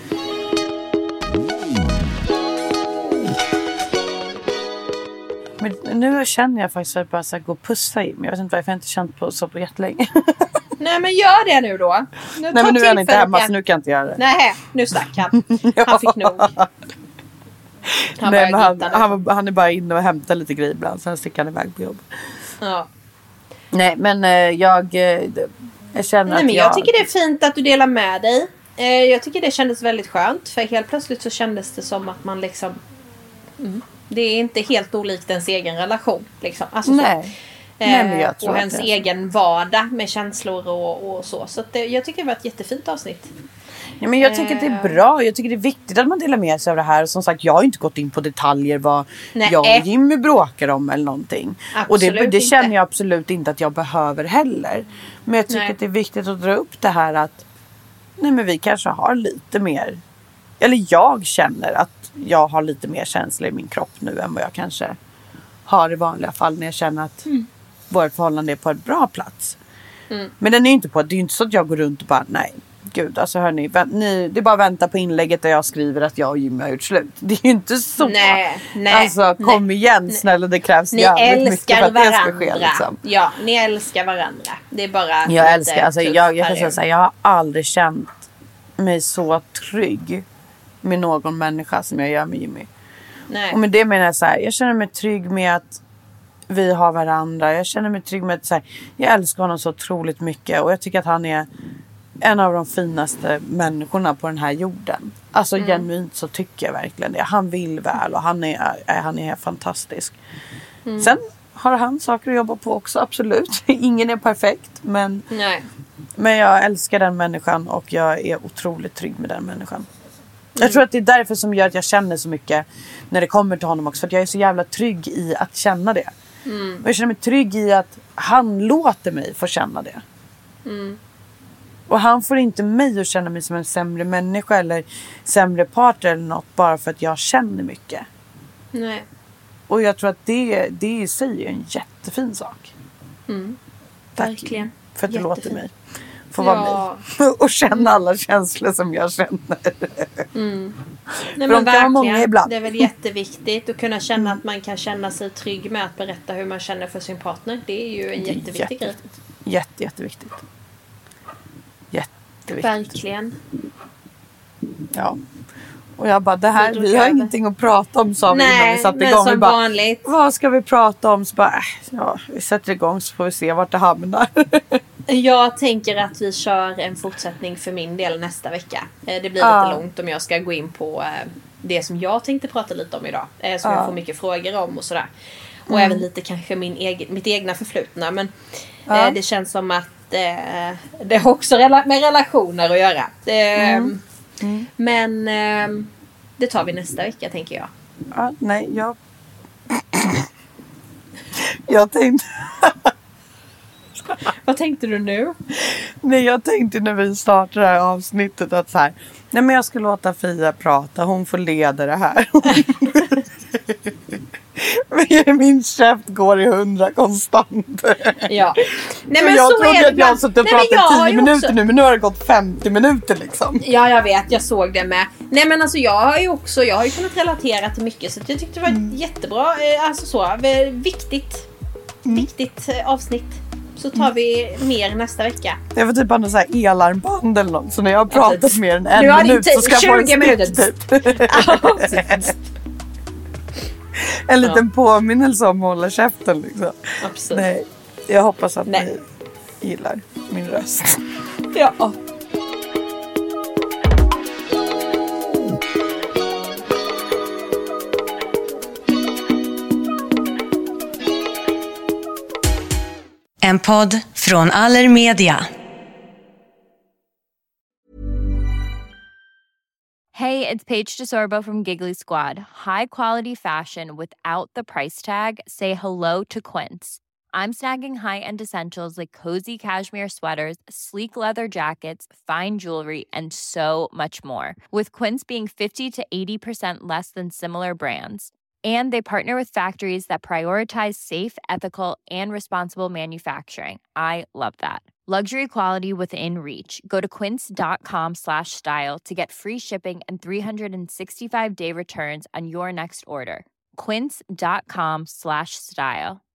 Men nu känner jag faktiskt att jag bara ska gå och pussa in. Jag vet inte varför jag inte känt på så på jättelänge. Nej, men gör det nu då. Nej, men nu är han inte hemma så nu kan jag inte göra det. Nej, nu stack han. Han fick nog. Han är bara inne och hämtar lite grejer ibland. Sen sticker han iväg på jobb. Ja. Nej, men jag känner att jag tycker det är fint att du delar med dig. Jag tycker det kändes väldigt skönt. För helt plötsligt så kändes det som att man liksom... det är inte helt olikt ens egen relation. Liksom. Alltså, nej. och ens egen vardag med känslor och så. Så att jag tycker det var ett jättefint avsnitt. Ja, men jag tycker att det är bra. Jag tycker det är viktigt att man delar med sig av det här. Som sagt, jag har inte gått in på detaljer vad jag och Jimmy bråkar om eller någonting. Absolut och det känner jag absolut inte att jag behöver heller. Men jag tycker att det är viktigt att dra upp det här att men vi kanske har lite mer, eller jag känner att jag har lite mer känslor i min kropp nu än vad jag kanske har i vanliga fall när jag känner att vårt förhållande är på en bra plats. Men den är ju inte på, det är ju inte så att jag går runt och bara nej. Gud, alltså hörni, det är bara att vänta på inlägget där jag skriver att jag och Jimmy har gjort slut. Det är ju inte så. Nej, alltså kom igen, snälla, det krävs jävligt mycket för att det ska ske liksom. Ja, ni älskar varandra. Det är bara jag älskar, alltså jag kan säga så här, jag har aldrig känt mig så trygg med någon människa som jag gör med Jimmy. Nej. Och med det menar jag så här, jag känner mig trygg med att vi har varandra. Jag känner mig trygg med att så här, jag älskar honom så otroligt mycket och jag tycker att han är en av de finaste människorna på den här jorden. Alltså genuint så tycker jag verkligen det. Han vill väl och han är fantastisk. Sen har han saker att jobba på också, absolut. Ingen är perfekt, men jag älskar den människan och jag är otroligt trygg med den människan. Jag tror att det är därför som gör att jag känner så mycket när det kommer till honom också. För att jag är så jävla trygg i att känna det. Och jag känner mig trygg i att han låter mig få känna det. Och han får inte mig att känna mig som en sämre människa eller sämre partner eller något bara för att jag känner mycket. Nej. Och jag tror att det i sig är en jättefin sak. Tack. Verkligen. För att du låter mig få vara mig. Och känna alla känslor som jag känner. Nej, för de kan vara många ibland. Det är väl jätteviktigt att kunna känna att man kan känna sig trygg med att berätta hur man känner för sin partner. Det är ju en jätteviktig grej. Jätteviktigt. Verkligen. Ja. Och jag bara, det här, vi har ingenting att prata om, sa vi innan vi satte igång. Som vanligt. Vad ska vi prata om? Så bara, vi sätter igång så får vi se vart det hamnar. Jag tänker att vi kör en fortsättning för min del nästa vecka. Det blir lite långt om jag ska gå in på det som jag tänkte prata lite om idag. Som jag får mycket frågor om och sådär. Och även lite kanske mitt egna förflutna. Men det känns som att det har också med relationer att göra. Men det tar vi nästa vecka, tänker jag. Ja, nej, jag tänkte... Vad tänkte du nu? Nej, jag tänkte när vi startade det här avsnittet att så här, nej men jag ska låta Fia prata, hon får leda det här. Min käft går i 100 konstant. Ja. Nej, men jag så trodde är det att jag suttit och pratat 10 minuter nu, men nu har det gått 50 minuter liksom. Ja, jag vet, jag såg det med. Nej, men alltså jag har ju kunnat relatera till mycket, så jag tyckte det var jättebra, alltså så, viktigt avsnitt. Så tar vi mer nästa vecka. Jag får typ ha någon sån här elarmband eller något. Så när jag har pratat mer än en minut så ska jag få en stick typ. En liten påminnelse om att hålla käften liksom. Absolut. Nej, jag hoppas att ni gillar min röst. Ja. En podd från Allermedia. Hey, it's Paige DeSorbo from Giggly Squad. High quality fashion without the price tag. Say hello to Quince. I'm snagging high-end essentials like cozy cashmere sweaters, sleek leather jackets, fine jewelry, and so much more. With Quince being 50 to 80% less than similar brands. And they partner with factories that prioritize safe, ethical, and responsible manufacturing. I love that. Luxury quality within reach. Go to quince.com/style to get free shipping and 365-day returns on your next order. Quince.com/style.